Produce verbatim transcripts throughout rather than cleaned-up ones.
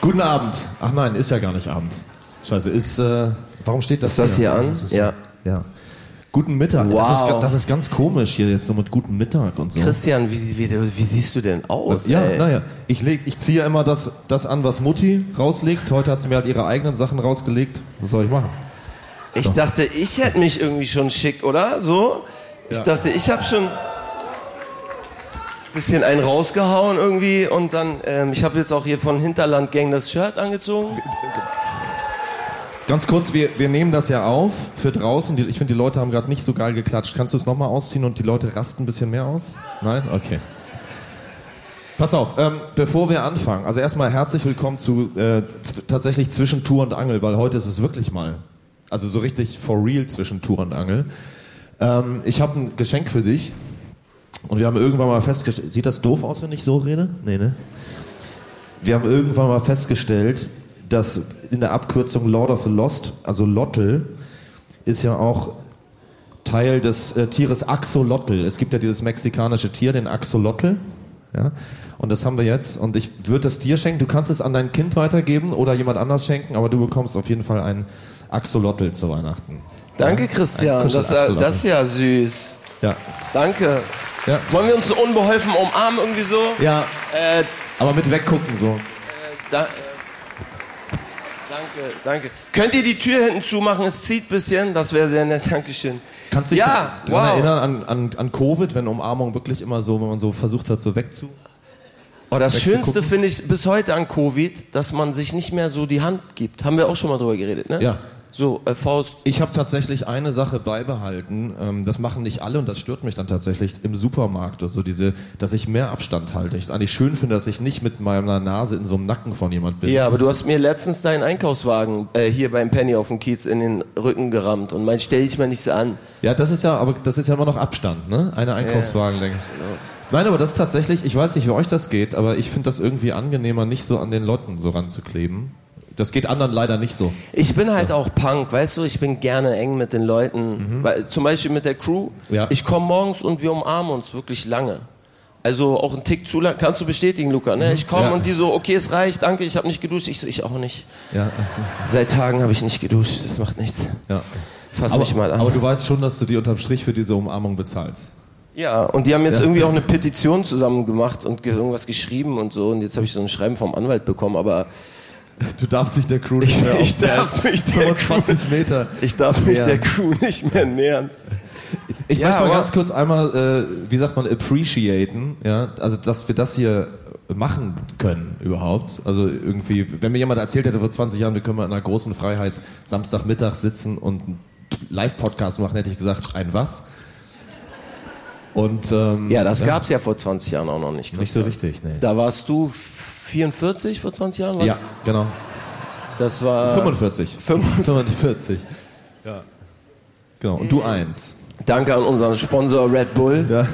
Guten Abend. Ach nein, ist ja gar nicht Abend. Scheiße, ist, äh, warum steht das ist das hier, hier an? Ist, ja. Ja. Guten Mittag. Wow. Das ist, das ist ganz komisch hier jetzt so mit guten Mittag und so. Christian, wie, wie, wie siehst du denn aus? Ja, naja. Ich, leg, ich ziehe ja immer das, das an, was Mutti rauslegt. Heute hat sie mir halt ihre eigenen Sachen rausgelegt. Was soll ich machen? Ich so. dachte, ich hätte mich irgendwie schon schick, oder? So? Ich ja. dachte, ich habe schon ein bisschen einen rausgehauen irgendwie und dann, ähm, ich habe jetzt auch hier von Hinterland Gang das Shirt angezogen. Ganz kurz, wir, wir nehmen das ja auf für draußen. Die, ich finde, die Leute haben gerade nicht so geil geklatscht. Kannst du es nochmal ausziehen und die Leute rasten ein bisschen mehr aus? Nein? Okay. Pass auf, ähm, bevor wir anfangen, also erstmal herzlich willkommen zu äh, z- tatsächlich zwischen Tour und Angel, weil heute ist es wirklich mal, also so richtig for real zwischen Tour und Angel. Ähm, ich habe ein Geschenk für dich und wir haben irgendwann mal festgestellt, sieht das doof aus, wenn ich so rede? Nee, ne? Wir haben irgendwann mal festgestellt, dass in der Abkürzung Lord of the Lost, also Lottl, ist ja auch Teil des äh, Tieres Axolotl. Es gibt ja dieses mexikanische Tier, den Axolotl. Ja? Und das haben wir jetzt. Und ich würde es dir schenken. Du kannst es an dein Kind weitergeben oder jemand anders schenken, aber du bekommst auf jeden Fall ein Axolotl zu Weihnachten. Danke, ja? Christian. Das, das ist ja süß. Ja. Danke. Ja. Wollen wir uns so unbeholfen umarmen irgendwie so? Ja. Äh, aber mit weggucken so. Äh, da, äh, Danke, danke. Könnt ihr die Tür hinten zumachen? Es zieht ein bisschen. Das wäre sehr nett. Dankeschön. Kannst du dich ja, da, daran wow. erinnern an, an, an Covid, wenn Umarmung wirklich immer so, wenn man so versucht hat, so wegzu... Oh, das Schönste finde ich bis heute an Covid, dass man sich nicht mehr so die Hand gibt. Haben wir auch schon mal drüber geredet, ne? Ja. So, äh, Faust. Ich habe tatsächlich eine Sache beibehalten, ähm, das machen nicht alle und das stört mich dann tatsächlich im Supermarkt, also diese, dass ich mehr Abstand halte. Ich es eigentlich schön finde, dass ich nicht mit meiner Nase in so einem Nacken von jemand bin. Ja, aber du hast mir letztens deinen Einkaufswagen äh, hier beim Penny auf dem Kiez in den Rücken gerammt und mein, stell dich mal nicht so an. Ja, das ist ja, aber das ist ja immer noch Abstand, ne? Eine Einkaufswagenlänge. Ja. Nein, aber das ist tatsächlich, ich weiß nicht, wie euch das geht, aber ich finde das irgendwie angenehmer, nicht so an den Leuten so ranzukleben. Das geht anderen leider nicht so. Ich bin halt ja. auch Punk, weißt du, ich bin gerne eng mit den Leuten, mhm. weil, zum Beispiel mit der Crew. Ja. Ich komme morgens und wir umarmen uns wirklich lange. Also auch einen Tick zu lang, kannst du bestätigen, Luca, ne? Ich komme ja. und die so, okay, es reicht, danke, ich habe nicht geduscht. Ich so, ich auch nicht. Ja. Seit Tagen habe ich nicht geduscht, das macht nichts. Ja. Fass aber, mich mal an. Aber du weißt schon, dass du die unterm Strich für diese Umarmung bezahlst. Ja, und die haben jetzt ja. irgendwie auch eine Petition zusammen gemacht und ge- irgendwas geschrieben und so. Und jetzt habe ich so ein Schreiben vom Anwalt bekommen, aber... Du darfst dich der Crew nicht mehr ich, ich darf mich fünfundzwanzig Crew, Meter. Ich darf mich der Crew nicht mehr nähern. Ich ja, möchte mal ganz kurz einmal, äh, wie sagt man, appreciaten, ja, also dass wir das hier machen können überhaupt. Also irgendwie, wenn mir jemand erzählt hätte vor zwanzig Jahren, wir können mal in einer großen Freiheit Samstagmittag sitzen und einen Live-Podcast machen, hätte ich gesagt, ein was? Und, ähm, ja, das ja. gab's ja vor zwanzig Jahren auch noch nicht. Nicht so richtig, nee. Da warst du vierundvierzig vor zwanzig Jahren? Ja, genau. Das war... fünfundvierzig. fünfundvierzig. Ja. Genau, und du eins. Danke an unseren Sponsor Red Bull. Ja.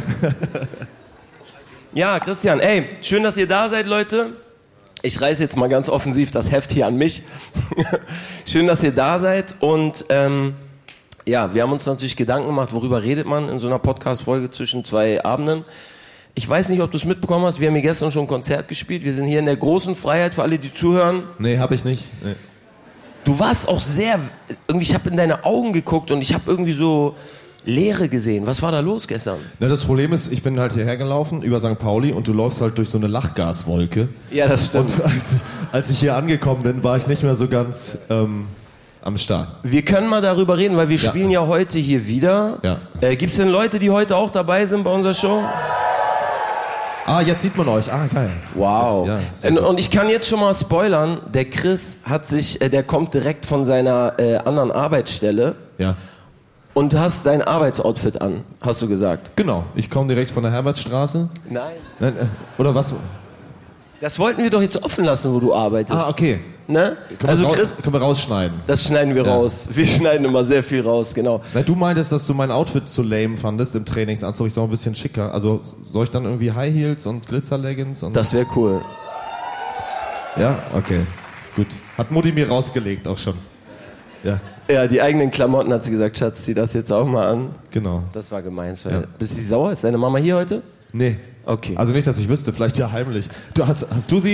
Ja, Christian, ey, schön, dass ihr da seid, Leute. Ich reiße jetzt mal ganz offensiv das Heft hier an mich. Schön, dass ihr da seid und ähm, ja, wir haben uns natürlich Gedanken gemacht, worüber redet man in so einer Podcast-Folge zwischen zwei Abenden. Ich weiß nicht, ob du es mitbekommen hast, wir haben hier gestern schon ein Konzert gespielt. Wir sind hier in der großen Freiheit für alle, die zuhören. Nee, hab ich nicht. Nee. Du warst auch sehr, irgendwie, ich habe in deine Augen geguckt und ich habe irgendwie so Leere gesehen. Was war da los gestern? Na, das Problem ist, ich bin halt hierher gelaufen über Sankt Pauli und du läufst halt durch so eine Lachgaswolke. Ja, das stimmt. Und als ich, als ich hier angekommen bin, war ich nicht mehr so ganz ähm, am Start. Wir können mal darüber reden, weil wir ja. spielen ja heute hier wieder. Ja. Äh, Gibt es denn Leute, die heute auch dabei sind bei unserer Show? Ah, jetzt sieht man euch. Ah, geil. Wow. Das, ja, und, und ich kann jetzt schon mal spoilern, der Chris hat sich, äh, der kommt direkt von seiner äh, anderen Arbeitsstelle. Ja. Und hast dein Arbeitsoutfit an, hast du gesagt. Genau, ich komme direkt von der Herbertstraße. Nein. Nein äh, oder was? Das wollten wir doch jetzt offen lassen, wo du arbeitest. Ah, okay. Ne? Können, also raus, Chris, können wir rausschneiden? Das schneiden wir ja. raus. Wir schneiden immer sehr viel raus, genau. Na, du meintest, dass du mein Outfit zu lame fandest im Trainingsanzug. Ich soll ein bisschen schicker. Also soll ich dann irgendwie High Heels und Glitzer-Leggings? Und das wäre cool. Ja, okay. Gut. Hat Mutti mir rausgelegt auch schon. Ja. Ja, die eigenen Klamotten hat sie gesagt, Schatz, zieh das jetzt auch mal an. Genau. Das war gemein. Ja. Bist du sauer? Ist deine Mama hier heute? Nee. Okay. Also nicht, dass ich wüsste, vielleicht ja heimlich. Du hast, hast du sie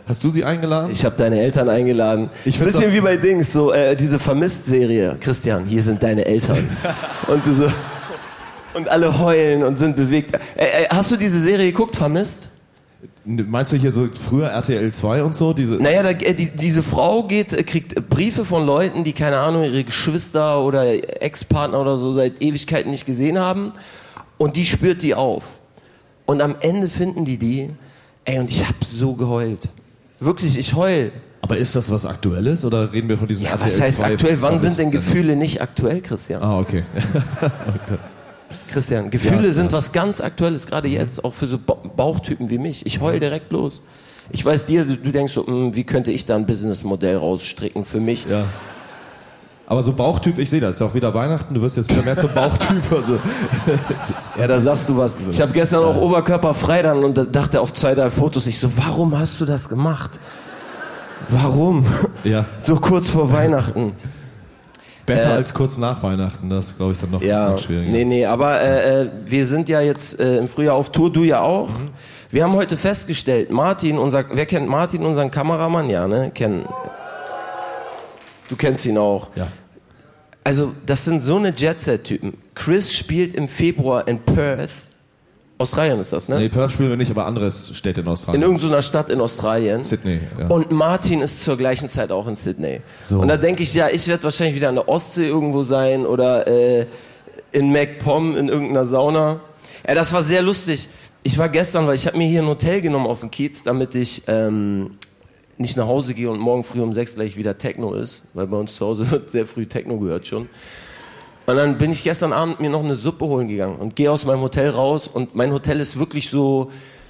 Hast du sie eingeladen? Ich habe deine Eltern eingeladen. Ich Ein bisschen wie bei Dings, so äh, diese Vermisst-Serie. Christian, hier sind deine Eltern. Und du so... Und alle heulen und sind bewegt. Äh, äh, hast du diese Serie geguckt, Vermisst? Meinst du hier so früher R T L zwei und so? Diese naja, da, äh, die, diese Frau geht, äh, kriegt Briefe von Leuten, die, keine Ahnung, ihre Geschwister oder Ex-Partner oder so seit Ewigkeiten nicht gesehen haben. Und die spürt die auf. Und am Ende finden die die. Ey, und ich hab so geheult. Wirklich, ich heul. Aber ist das was Aktuelles oder reden wir von diesen Ja, R T L zwei? was heißt aktuell? Wann sind denn Gefühle nicht aktuell, Christian? Ah, okay. okay. Christian, Gefühle ja, sind was ganz Aktuelles, gerade jetzt, auch für so Bauchtypen wie mich. Ich heul direkt los. Ich weiß dir, du denkst so, mh, wie könnte ich da ein Businessmodell rausstricken für mich? Ja. Aber so Bauchtyp, ich sehe das, ist ja auch wieder Weihnachten, du wirst jetzt wieder mehr zum Bauchtyp. Also. Ja, da sagst du was. Ich habe gestern auch oberkörperfrei dann und dachte auf zwei, drei Fotos, ich so, warum hast du das gemacht? Warum? Ja. So kurz vor Weihnachten. Besser äh, als kurz nach Weihnachten, das glaube ich dann noch, ja, noch schwieriger. Nee, nee, aber äh, wir sind ja jetzt äh, im Frühjahr auf Tour, du ja auch. Mhm. Wir haben heute festgestellt, Martin, unser, wer kennt Martin, unseren Kameramann? Ja, ne? Kennen. Du kennst ihn auch. Ja. Also, das sind so eine Jet-Set-Typen. Chris spielt im Februar in Perth. Australien ist das, ne? Nee, Perth spielen wir nicht, aber andere Städte in Australien. In irgendeiner Stadt in Australien. Sydney, ja. Und Martin ist zur gleichen Zeit auch in Sydney. So. Und da denke ich, ja, ich werde wahrscheinlich wieder an der Ostsee irgendwo sein oder äh, in MacPom in irgendeiner Sauna. Ja, das war sehr lustig. Ich war gestern, weil ich habe mir hier ein Hotel genommen auf dem Kiez, damit ich ähm, nicht nach Hause gehe und morgen früh um sechs gleich wieder Techno ist, weil bei uns zu Hause wird sehr früh Techno gehört schon. Und dann bin ich gestern Abend mir noch eine Suppe holen gegangen und gehe aus meinem Hotel raus und mein Hotel ist wirklich so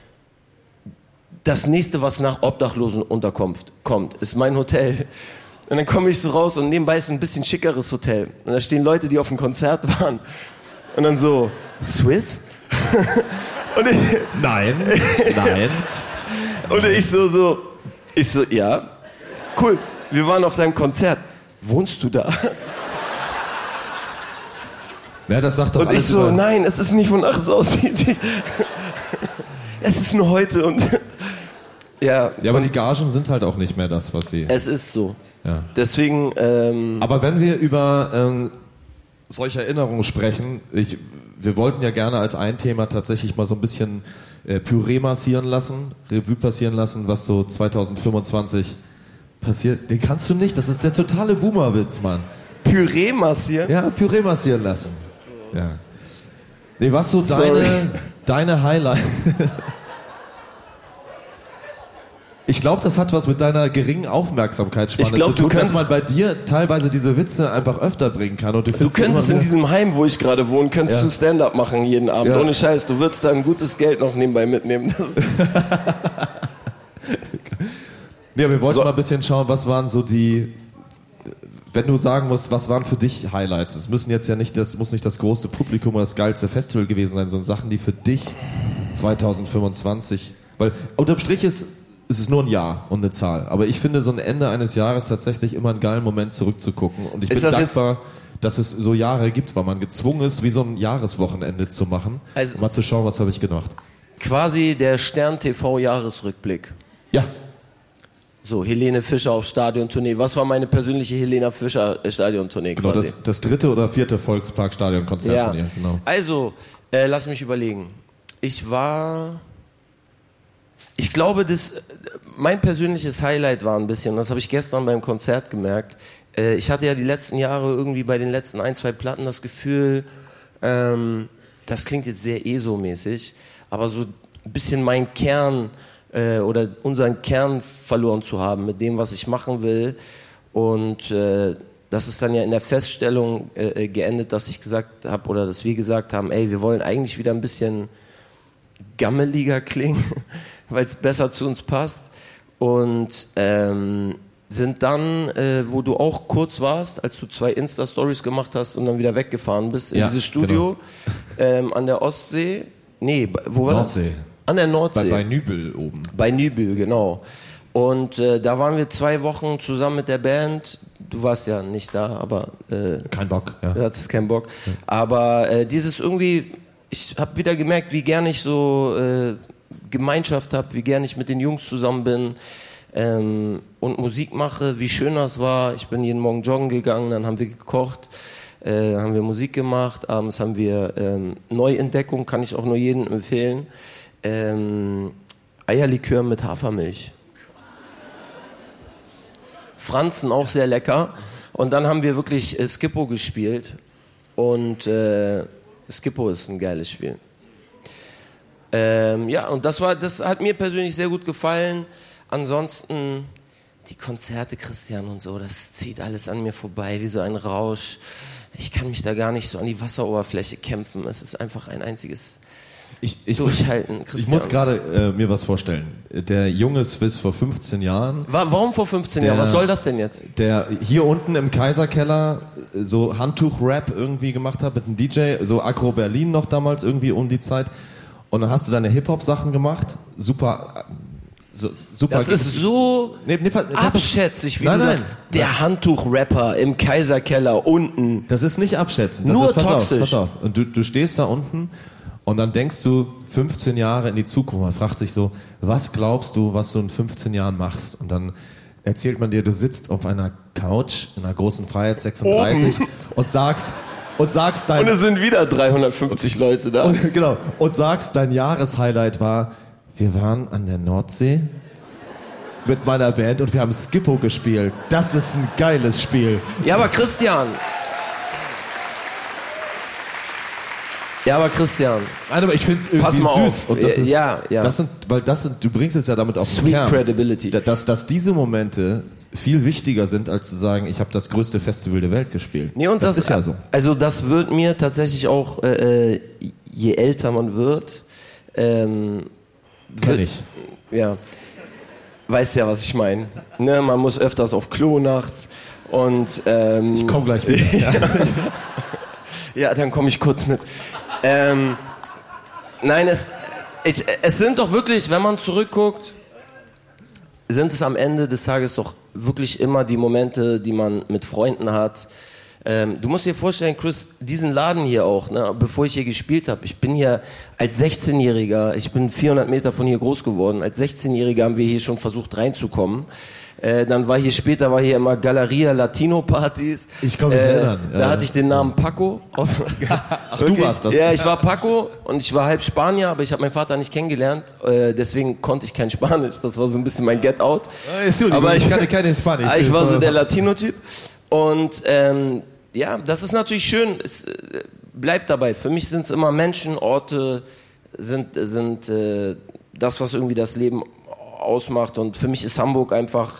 das nächste, was nach Obdachlosenunterkunft kommt, ist mein Hotel. Und dann komme ich so raus und nebenbei ist ein bisschen schickeres Hotel. Und da stehen Leute, die auf dem Konzert waren. Und dann so, Swiss? und ich, nein, nein. Und ich so, so, ich so, ja, cool, wir waren auf deinem Konzert. Wohnst du da? Ja, das sagt doch und alles ich so, über... nein, es ist nicht, wonach es aussieht. Es ist nur heute und ja. Ja, aber die Gagen sind halt auch nicht mehr das, was sie... Es ist so. Ja. Deswegen... Ähm, aber wenn wir über ähm, solche Erinnerungen sprechen, ich, wir wollten ja gerne als ein Thema tatsächlich mal so ein bisschen äh, Püree massieren lassen, Revue passieren lassen, was so zwanzig fünfundzwanzig passiert. Den kannst du nicht, das ist der totale Boomer-Witz, Mann. Püree massieren? Ja, Püree massieren lassen. Ja. Nee, was so deine, deine Highlight? Ich glaube, das hat was mit deiner geringen Aufmerksamkeitsspanne ich glaub, zu tun, du dass man bei dir teilweise diese Witze einfach öfter bringen kann. Und du, du könntest in diesem Heim, wo ich gerade wohne, könntest ja. du Stand-up machen jeden Abend. Ja. Ohne Scheiß, du würdest da ein gutes Geld noch nebenbei mitnehmen. Ja, wir wollten so. mal ein bisschen schauen, was waren so die... Wenn du sagen musst, was waren für dich Highlights? Es müssen jetzt ja nicht, das muss nicht das große Publikum oder das geilste Festival gewesen sein, sondern Sachen, die für dich zwanzig fünfundzwanzig, weil unterm Strich ist, ist es nur ein Jahr und eine Zahl. Aber ich finde so ein Ende eines Jahres tatsächlich immer einen geilen Moment zurückzugucken. Und ich ist bin das dankbar, dass es so Jahre gibt, weil man gezwungen ist, wie so ein Jahreswochenende zu machen. Also, mal zu schauen, was habe ich gemacht. Quasi der Stern-T V-Jahresrückblick. Ja. So, Helene Fischer auf Stadiontournee. Was war meine persönliche Helene Fischer Stadiontournee Genau, quasi? das, das dritte oder vierte Volksparkstadionkonzert ja. von ihr. Genau. Also, äh, lass mich überlegen. Ich war... Ich glaube, das, mein persönliches Highlight war ein bisschen, das habe ich gestern beim Konzert gemerkt, äh, ich hatte ja die letzten Jahre irgendwie bei den letzten ein, zwei Platten das Gefühl, ähm, das klingt jetzt sehr E S O-mäßig, aber so ein bisschen mein Kern äh, oder unseren Kern verloren zu haben mit dem, was ich machen will. Und äh, das ist dann ja in der Feststellung äh, geendet, dass ich gesagt habe oder dass wir gesagt haben, ey, wir wollen eigentlich wieder ein bisschen gammeliger klingen, weil es besser zu uns passt. Und ähm, sind dann, äh, wo du auch kurz warst, als du zwei Insta-Stories gemacht hast und dann wieder weggefahren bist, in ja, dieses Studio genau. ähm, an der Ostsee. Nee, wo war Nordsee. das? An der Nordsee. Bei, bei Nübel oben. Bei Nübel, genau. Und äh, da waren wir zwei Wochen zusammen mit der Band. Du warst ja nicht da, aber... Äh, Kein Bock, ja. Du hattest keinen Bock. Ja. Aber äh, dieses irgendwie... Ich habe wieder gemerkt, wie gern ich so äh, Gemeinschaft habe, wie gern ich mit den Jungs zusammen bin. ähm, und Musik mache, wie schön das war. Ich bin jeden Morgen joggen gegangen, dann haben wir gekocht, äh, dann haben wir Musik gemacht, abends haben wir ähm, Neuentdeckung, kann ich auch nur jedem empfehlen, ähm, Eierlikör mit Hafermilch. Franzen auch sehr lecker. Und dann haben wir wirklich äh, Skippo gespielt. Und äh, Skippo ist ein geiles Spiel. Ähm, ja, und das war, das hat mir persönlich sehr gut gefallen. Ansonsten die Konzerte, Christian und so, das zieht alles an mir vorbei wie so ein Rausch. Ich kann mich da gar nicht so an die Wasseroberfläche kämpfen. Es ist einfach ein einziges Ich, ich, Durchhalten, Christian. Ich muss gerade äh, mir was vorstellen. Der junge Swiss vor fünfzehn Jahren. War, warum vor fünfzehn der, Jahren? Was soll das denn jetzt? Der hier unten im Kaiserkeller so Handtuch-Rap irgendwie gemacht hat mit einem D J, so Agro Berlin noch damals irgendwie um die Zeit. Und dann hast du deine Hip-Hop-Sachen gemacht. Super. So, super. Das ist so nee, nee, abschätzig, wie nein, du nein, das... Der Handtuch-Rapper im Kaiserkeller unten. Das ist nicht abschätzend. Das Nur ist, pass toxisch. auf, pass auf. Und du, du stehst da unten und dann denkst du fünfzehn Jahre in die Zukunft. Man fragt sich so, was glaubst du, was du in fünfzehn Jahren machst? Und dann erzählt man dir, du sitzt auf einer Couch in einer großen Freiheit sechsunddreißig Oben. und sagst... Und sagst dein... Und es sind wieder dreihundertfünfzig Leute da. Und, genau. Und sagst, dein Jahreshighlight war, wir waren an der Nordsee mit meiner Band und wir haben Skippo gespielt. Das ist ein geiles Spiel. Ja, aber Christian. Ja, aber Christian. Nein, aber ich find's irgendwie Pass mal süß. auf. Und das ist, Ja, ja. Das sind, weil das sind, du bringst es ja damit auf den Sweet Kern. Credibility. Da- Dass, dass diese Momente viel wichtiger sind, als zu sagen, ich habe das größte Festival der Welt gespielt. Nee, und das, das, ist ja so. Also das wird mir tatsächlich auch, äh, je älter man wird, ähm, Kenn wird, ich. ja, weißt ja, was ich meine. Ne, man muss öfters auf Klo nachts und ähm, Ich komm gleich wieder. Ja. ja, dann komme ich kurz mit. Ähm, nein, es, ich, es sind doch wirklich, wenn man zurückguckt, sind es am Ende des Tages doch wirklich immer die Momente, die man mit Freunden hat. Ähm, du musst dir vorstellen, Chris, diesen Laden hier auch, ne, bevor ich hier gespielt habe, ich bin hier als sechzehnjähriger, ich bin vierhundert Meter von hier groß geworden, als sechzehnjähriger haben wir hier schon versucht reinzukommen. Äh, dann war hier später, war hier immer Galeria Latino Partys. Ich kann mich äh, erinnern. Da Ja. hatte ich den Namen Paco. Ach, du warst das? Ja, ich war Paco und ich war halb Spanier, aber ich habe meinen Vater nicht kennengelernt, äh, deswegen konnte ich kein Spanisch. Das war so ein bisschen mein Get-Out. Äh, Entschuldigung, Aber ich ich- kann keine Spanisch. Ah, ich war so der Latino-Typ. Und ähm, ja, das ist natürlich schön. Es äh, bleibt dabei. Für mich sind es immer Menschen, Orte, sind, sind äh, das, was irgendwie das Leben ausmacht. Und für mich ist Hamburg einfach...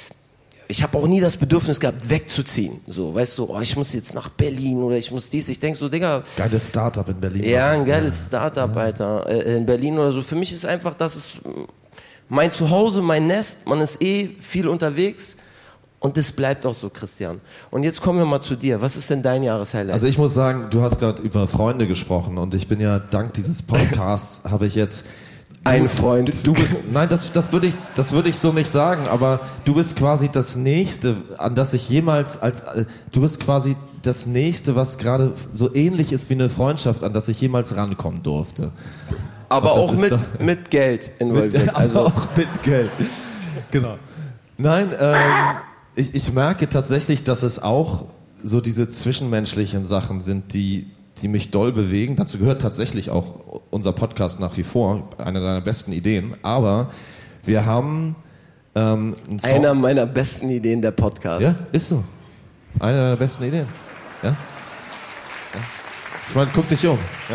Ich habe auch nie das Bedürfnis gehabt, wegzuziehen. So, weißt du, oh, ich muss jetzt nach Berlin oder ich muss dies. Ich denk so, Digga... Geiles Startup in Berlin. Ja, ein geiles Startup, Alter. Äh, in Berlin oder so. Für mich ist einfach, das ist mein Zuhause, mein Nest. Man ist eh viel unterwegs. Und das bleibt auch so, Christian. Und jetzt kommen wir mal zu dir. Was ist denn dein Jahreshighlight? Also ich muss sagen, du hast gerade über Freunde gesprochen und ich bin ja dank dieses Podcasts habe ich jetzt du, Ein Freund. Du, du bist nein, das das würde ich das würde ich so nicht sagen, aber du bist quasi das nächste, an das ich jemals als äh, du bist quasi das nächste, was gerade so ähnlich ist wie eine Freundschaft, an das ich jemals rankommen durfte. aber und das auch ist mit, doch- mit Geld involviert. Mit, also, aber auch mit Geld. Genau. Nein, ähm, ich, ich merke tatsächlich, dass es auch so diese zwischenmenschlichen Sachen sind, die, die mich doll bewegen. Dazu gehört tatsächlich auch unser Podcast nach wie vor, eine deiner besten Ideen. Aber wir haben ähm, einen Song. einer meiner besten Ideen der Podcast. Ja, ist so. Eine deiner besten Ideen. Ja? Ja. Ich meine, guck dich um. Ja?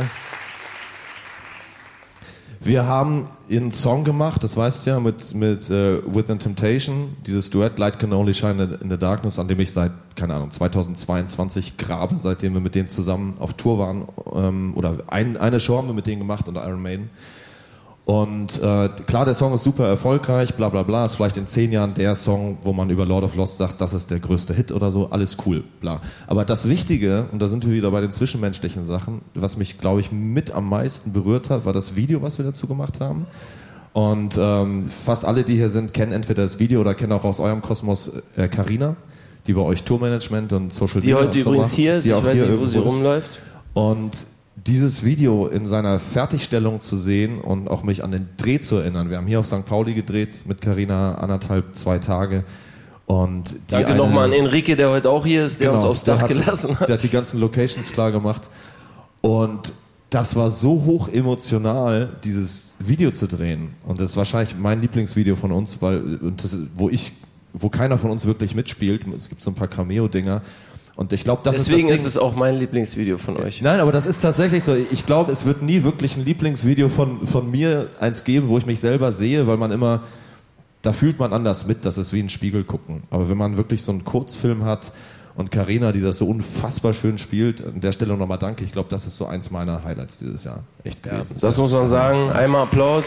Wir haben einen Song gemacht, das weißt du ja, mit, mit uh, Within Temptation, dieses Duett Light Can Only Shine in the Darkness, an dem ich seit, keine Ahnung, zweitausendzweiundzwanzig grabe, seitdem wir mit denen zusammen auf Tour waren. Ähm, oder ein, eine Show haben wir mit denen gemacht unter Iron Maiden. Und äh, klar, der Song ist super erfolgreich, bla bla bla, ist vielleicht in zehn Jahren der Song, wo man über Lord of Lost sagt, das ist der größte Hit oder so, alles cool, bla. Aber das Wichtige, und da sind wir wieder bei den zwischenmenschlichen Sachen, was mich, glaube ich, mit am meisten berührt hat, war das Video, was wir dazu gemacht haben. Und ähm, fast alle, die hier sind, kennen entweder das Video oder kennen auch aus eurem Kosmos äh, Carina, die bei euch Tourmanagement und Social Die Media heute und so übrigens macht, hier ist, die ich auch weiß hier nicht, wo sie irgendwo ist. rumläuft. Und dieses Video in seiner Fertigstellung zu sehen und auch mich an den Dreh zu erinnern. Wir haben hier auf Sankt Pauli gedreht mit Carina anderthalb, zwei Tage. Und die Danke eine, nochmal an Enrique, der heute auch hier ist, der genau, uns aufs Dach der hat, gelassen hat. Der hat die ganzen Locations klar gemacht. Und das war so hoch emotional, dieses Video zu drehen. Und das ist wahrscheinlich mein Lieblingsvideo von uns, weil und das, wo ich, wo keiner von uns wirklich mitspielt. Es gibt so ein paar Cameo-Dinger. Und ich glaube, das Deswegen ist das Ding. ist es auch mein Lieblingsvideo von euch. Nein, aber das ist tatsächlich so. Ich glaube, es wird nie wirklich ein Lieblingsvideo von, von mir eins geben, wo ich mich selber sehe, weil man immer, da fühlt man anders mit, das ist wie ein Spiegel gucken. Aber wenn man wirklich so einen Kurzfilm hat und Carina, die das so unfassbar schön spielt, an der Stelle nochmal danke. Ich glaube, das ist so eins meiner Highlights dieses Jahr. Echt gewesen. Ja, das muss man sagen. Einmal Applaus.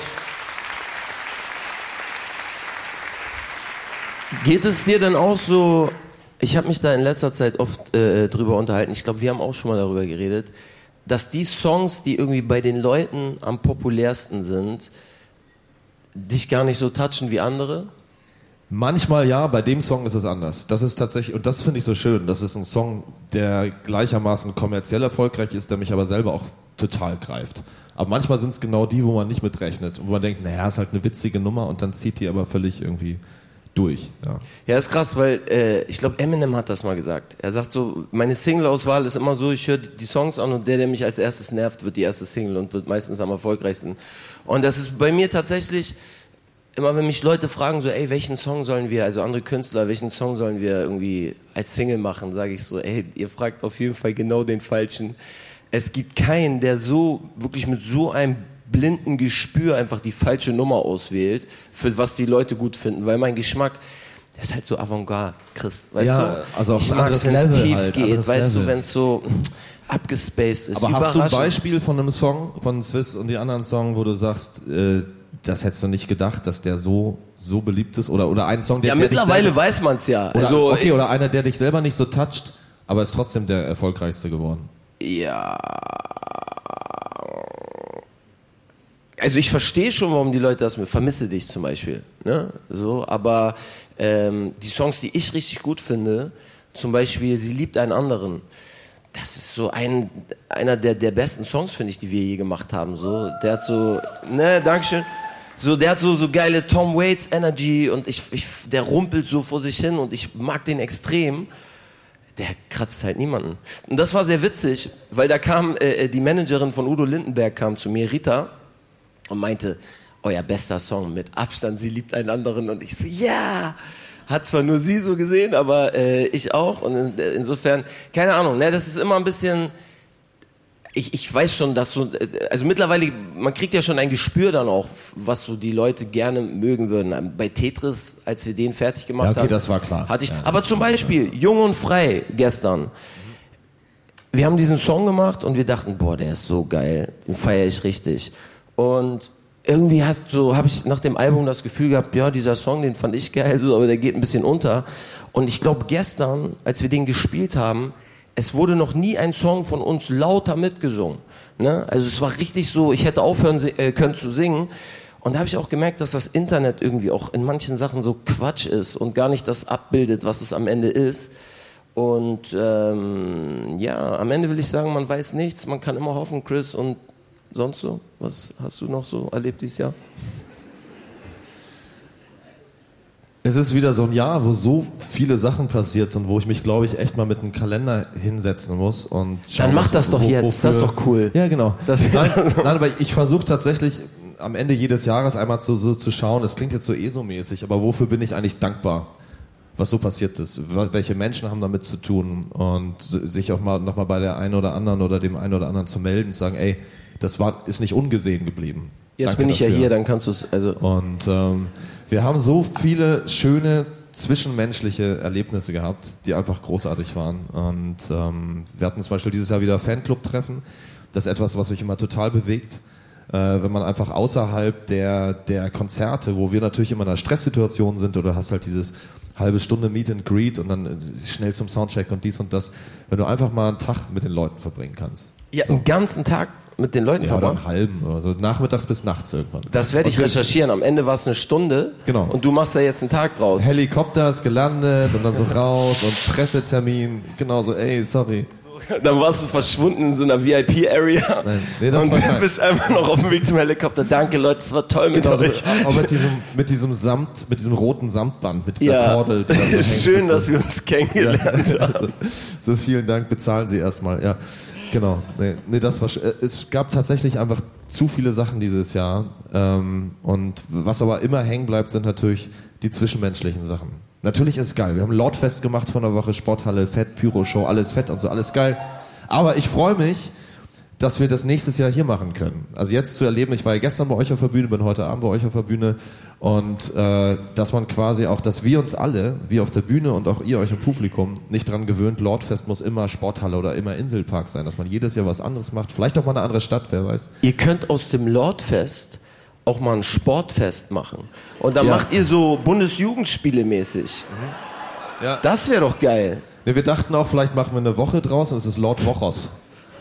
Geht es dir denn auch so, ich habe mich da in letzter Zeit oft äh, drüber unterhalten, ich glaube, wir haben auch schon mal darüber geredet, dass die Songs, die irgendwie bei den Leuten am populärsten sind, dich gar nicht so touchen wie andere? Manchmal ja, bei dem Song ist es anders. Das ist tatsächlich, und das finde ich so schön, das ist ein Song, der gleichermaßen kommerziell erfolgreich ist, der mich aber selber auch total greift. Aber manchmal sind es genau die, wo man nicht mitrechnet und wo man denkt, naja, ist halt eine witzige Nummer und dann zieht die aber völlig irgendwie durch. Ja, ja, ist krass, weil äh, ich glaube, Eminem hat das mal gesagt. Er sagt so, meine Single-Auswahl ist immer so, ich höre die Songs an und der, der mich als erstes nervt, wird die erste Single und wird meistens am erfolgreichsten. Und das ist bei mir tatsächlich, immer wenn mich Leute fragen, so, ey, welchen Song sollen wir, also andere Künstler, welchen Song sollen wir irgendwie als Single machen, sage ich so, ey, ihr fragt auf jeden Fall genau den Falschen. Es gibt keinen, der so, wirklich mit so einem blinden Gespür einfach die falsche Nummer auswählt, für was die Leute gut finden, weil mein Geschmack, der ist halt so Avantgarde, Chris, weißt ja, du? Also auch ich ein mag es, wenn Level es tief halt, geht, weißt Level. du, wenn es so abgespaced ist. Aber hast du ein Beispiel von einem Song, von Swiss und die anderen Songs, wo du sagst, äh, das hättest du nicht gedacht, dass der so so beliebt ist? Oder, oder einen Song, der, ja, der mittlerweile dich selber, weiß man es ja. Oder, Also, okay, oder einer, der dich selber nicht so toucht, aber ist trotzdem der erfolgreichste geworden. Ja. Also ich verstehe schon, warum die Leute das mit Vermisse dich zum Beispiel, ne? So, aber ähm, die Songs, die ich richtig gut finde, zum Beispiel Sie liebt einen anderen, das ist so ein einer der der besten Songs, finde ich, die wir je gemacht haben. So, der hat so, ne, Dankeschön. So, der hat so so geile Tom Waits Energy und ich, ich der rumpelt so vor sich hin und ich mag den extrem. Der kratzt halt niemanden. Und das war sehr witzig, weil da kam äh, die Managerin von Udo Lindenberg kam zu mir, Rita, und meinte, euer bester Song mit Abstand, Sie liebt einen anderen. Und ich so, ja, hat zwar nur sie so gesehen, aber äh, ich auch. Und in, insofern, keine Ahnung, ne, das ist immer ein bisschen, ich, ich weiß schon, dass so, also mittlerweile, man kriegt ja schon ein Gespür dann auch, was so die Leute gerne mögen würden. Bei Tetris, als wir den fertig gemacht haben. Ja, okay, haben, das war klar. Hatte ich, ja, aber zum Beispiel, Jung und Frei, gestern. Wir haben diesen Song gemacht und wir dachten, boah, der ist so geil, den feiere ich richtig. Und irgendwie hat so, habe ich nach dem Album das Gefühl gehabt, ja, dieser Song, den fand ich geil, so, aber der geht ein bisschen unter. Und ich glaube, gestern, als wir den gespielt haben, es wurde noch nie ein Song von uns lauter mitgesungen. Ne? Also es war richtig so, ich hätte aufhören äh, können zu singen. Und da habe ich auch gemerkt, dass das Internet irgendwie auch in manchen Sachen so Quatsch ist und gar nicht das abbildet, was es am Ende ist. Und ähm, ja, am Ende will ich sagen, man weiß nichts, man kann immer hoffen, Chris. Und sonst so? Was hast du noch so erlebt dieses Jahr? Es ist wieder so ein Jahr, wo so viele Sachen passiert sind, wo ich mich, glaube ich, echt mal mit einem Kalender hinsetzen muss und schauen. Dann mach muss, das doch wo, jetzt, wofür, das ist doch cool. Ja, genau. Das nein, nein, aber ich versuche tatsächlich am Ende jedes Jahres einmal zu, so zu schauen, das klingt jetzt so ESO-mäßig, aber wofür bin ich eigentlich dankbar, was so passiert ist? Welche Menschen haben damit zu tun? Und sich auch mal nochmal bei der einen oder anderen oder dem einen oder anderen zu melden und sagen, ey, das war, ist nicht ungesehen geblieben. Jetzt Danke bin ich dafür. ja hier, dann kannst du es, also. Und ähm, wir haben so viele schöne zwischenmenschliche Erlebnisse gehabt, die einfach großartig waren. Und ähm, wir hatten zum Beispiel dieses Jahr wieder Fanclub-Treffen. Das ist etwas, was mich immer total bewegt. Äh, wenn man einfach außerhalb der, der Konzerte, wo wir natürlich immer in einer Stresssituation sind, oder hast halt dieses halbe Stunde Meet and Greet und dann schnell zum Soundcheck und dies und das, wenn du einfach mal einen Tag mit den Leuten verbringen kannst. Ja, so. einen ganzen Tag mit den Leuten Ja, oder verbracht? einen halben, oder so nachmittags bis nachts irgendwann. Das werde ich Und recherchieren. Am Ende war es eine Stunde. Genau. Und du machst da jetzt einen Tag draus. Helikopter ist gelandet und dann so raus und Pressetermin. Genau so, ey, sorry. Dann warst du verschwunden in so einer V I P-Area. Nee, das und war du kein... bist einfach noch auf dem Weg zum Helikopter. Danke, Leute, es war toll mit Genau, so, euch. auch mit diesem, mit diesem Samt, mit diesem roten Samtband, mit dieser Ja, Kordel. Die dann so hängt. schön, dass wir uns kennengelernt Ja, haben. also, so vielen Dank, bezahlen Sie erstmal. Ja, genau. Nee, nee, das war, sch- äh, es gab tatsächlich einfach zu viele Sachen dieses Jahr. Ähm, und was aber immer hängen bleibt, sind natürlich die zwischenmenschlichen Sachen. Natürlich ist es geil. Wir haben Lordfest gemacht von der Woche, Sporthalle, Fett, Pyro-Show, alles fett und so, alles geil. Aber ich freue mich, dass wir das nächstes Jahr hier machen können. Also jetzt zu erleben, ich war ja gestern bei euch auf der Bühne, bin heute Abend bei euch auf der Bühne und äh, dass man quasi auch, dass wir uns alle, wie auf der Bühne und auch ihr euch im Publikum, nicht dran gewöhnt, Lordfest muss immer Sporthalle oder immer Inselpark sein, dass man jedes Jahr was anderes macht, vielleicht auch mal eine andere Stadt, wer weiß. Ihr könnt aus dem Lordfest auch mal ein Sportfest machen. Und dann Ja. macht ihr so Bundesjugendspiele mäßig. Ja. Das wäre doch geil. Nee, wir dachten auch, vielleicht machen wir eine Woche draus und es ist Lord Wochos.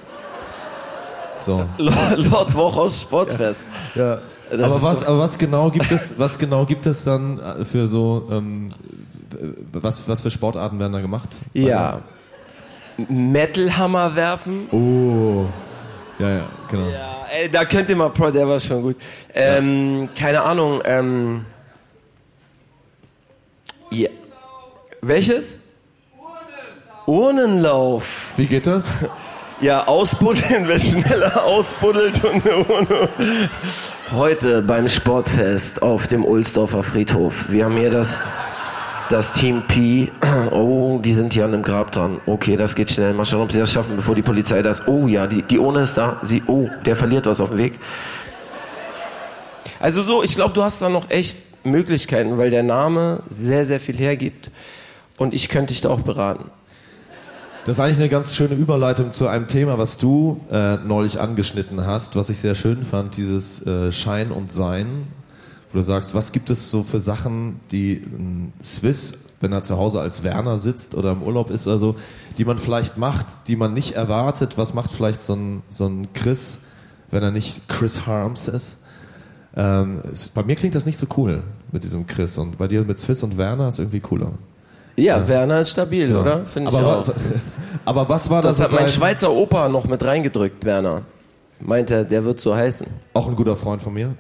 So. Lord Wochos Sportfest. Ja. Das Aber ist was, doch- aber was genau gibt es, was genau gibt es dann für so, ähm, was, was für Sportarten werden da gemacht? Ja. Metalhammer werfen. Oh. Ja, ja, genau. Ja, ey, da könnt ihr mal Pro, der war schon gut. Ähm, keine Ahnung, ähm. Ja. Welches? Urnenlauf. Wie geht das? Ja, ausbuddeln, wer schneller ausbuddelt und eine Urne. Heute beim Sportfest auf dem Ohlsdorfer Friedhof. Wir haben hier das, das Team Pi. Oh, die sind hier an einem Grab dran. Okay, das geht schnell. Mal schauen, ob sie das schaffen, bevor die Polizei da ist. Oh ja, die, die Urne ist da. Sie, oh, der verliert was auf dem Weg. Also so, ich glaube, du hast da noch echt Möglichkeiten, weil der Name sehr, sehr viel hergibt. Und ich könnte dich da auch beraten. Das ist eigentlich eine ganz schöne Überleitung zu einem Thema, was du äh, neulich angeschnitten hast, was ich sehr schön fand, dieses äh, Schein und Sein, wo du sagst, was gibt es so für Sachen, die ein Swiss, wenn er zu Hause als Werner sitzt oder im Urlaub ist oder so, die man vielleicht macht, die man nicht erwartet, was macht vielleicht so ein, so ein Chris, wenn er nicht Chris Harms ist? Ähm, es, bei mir klingt das nicht so cool mit diesem Chris und bei dir mit Swiss und Werner ist irgendwie cooler. Ja, ja. Werner ist stabil, Ja. oder? Finde ich aber, auch. Das, aber was war das? das hat mein Schweizer Opa noch mit reingedrückt, Werner. Meint er, der wird so heißen. Auch ein guter Freund von mir.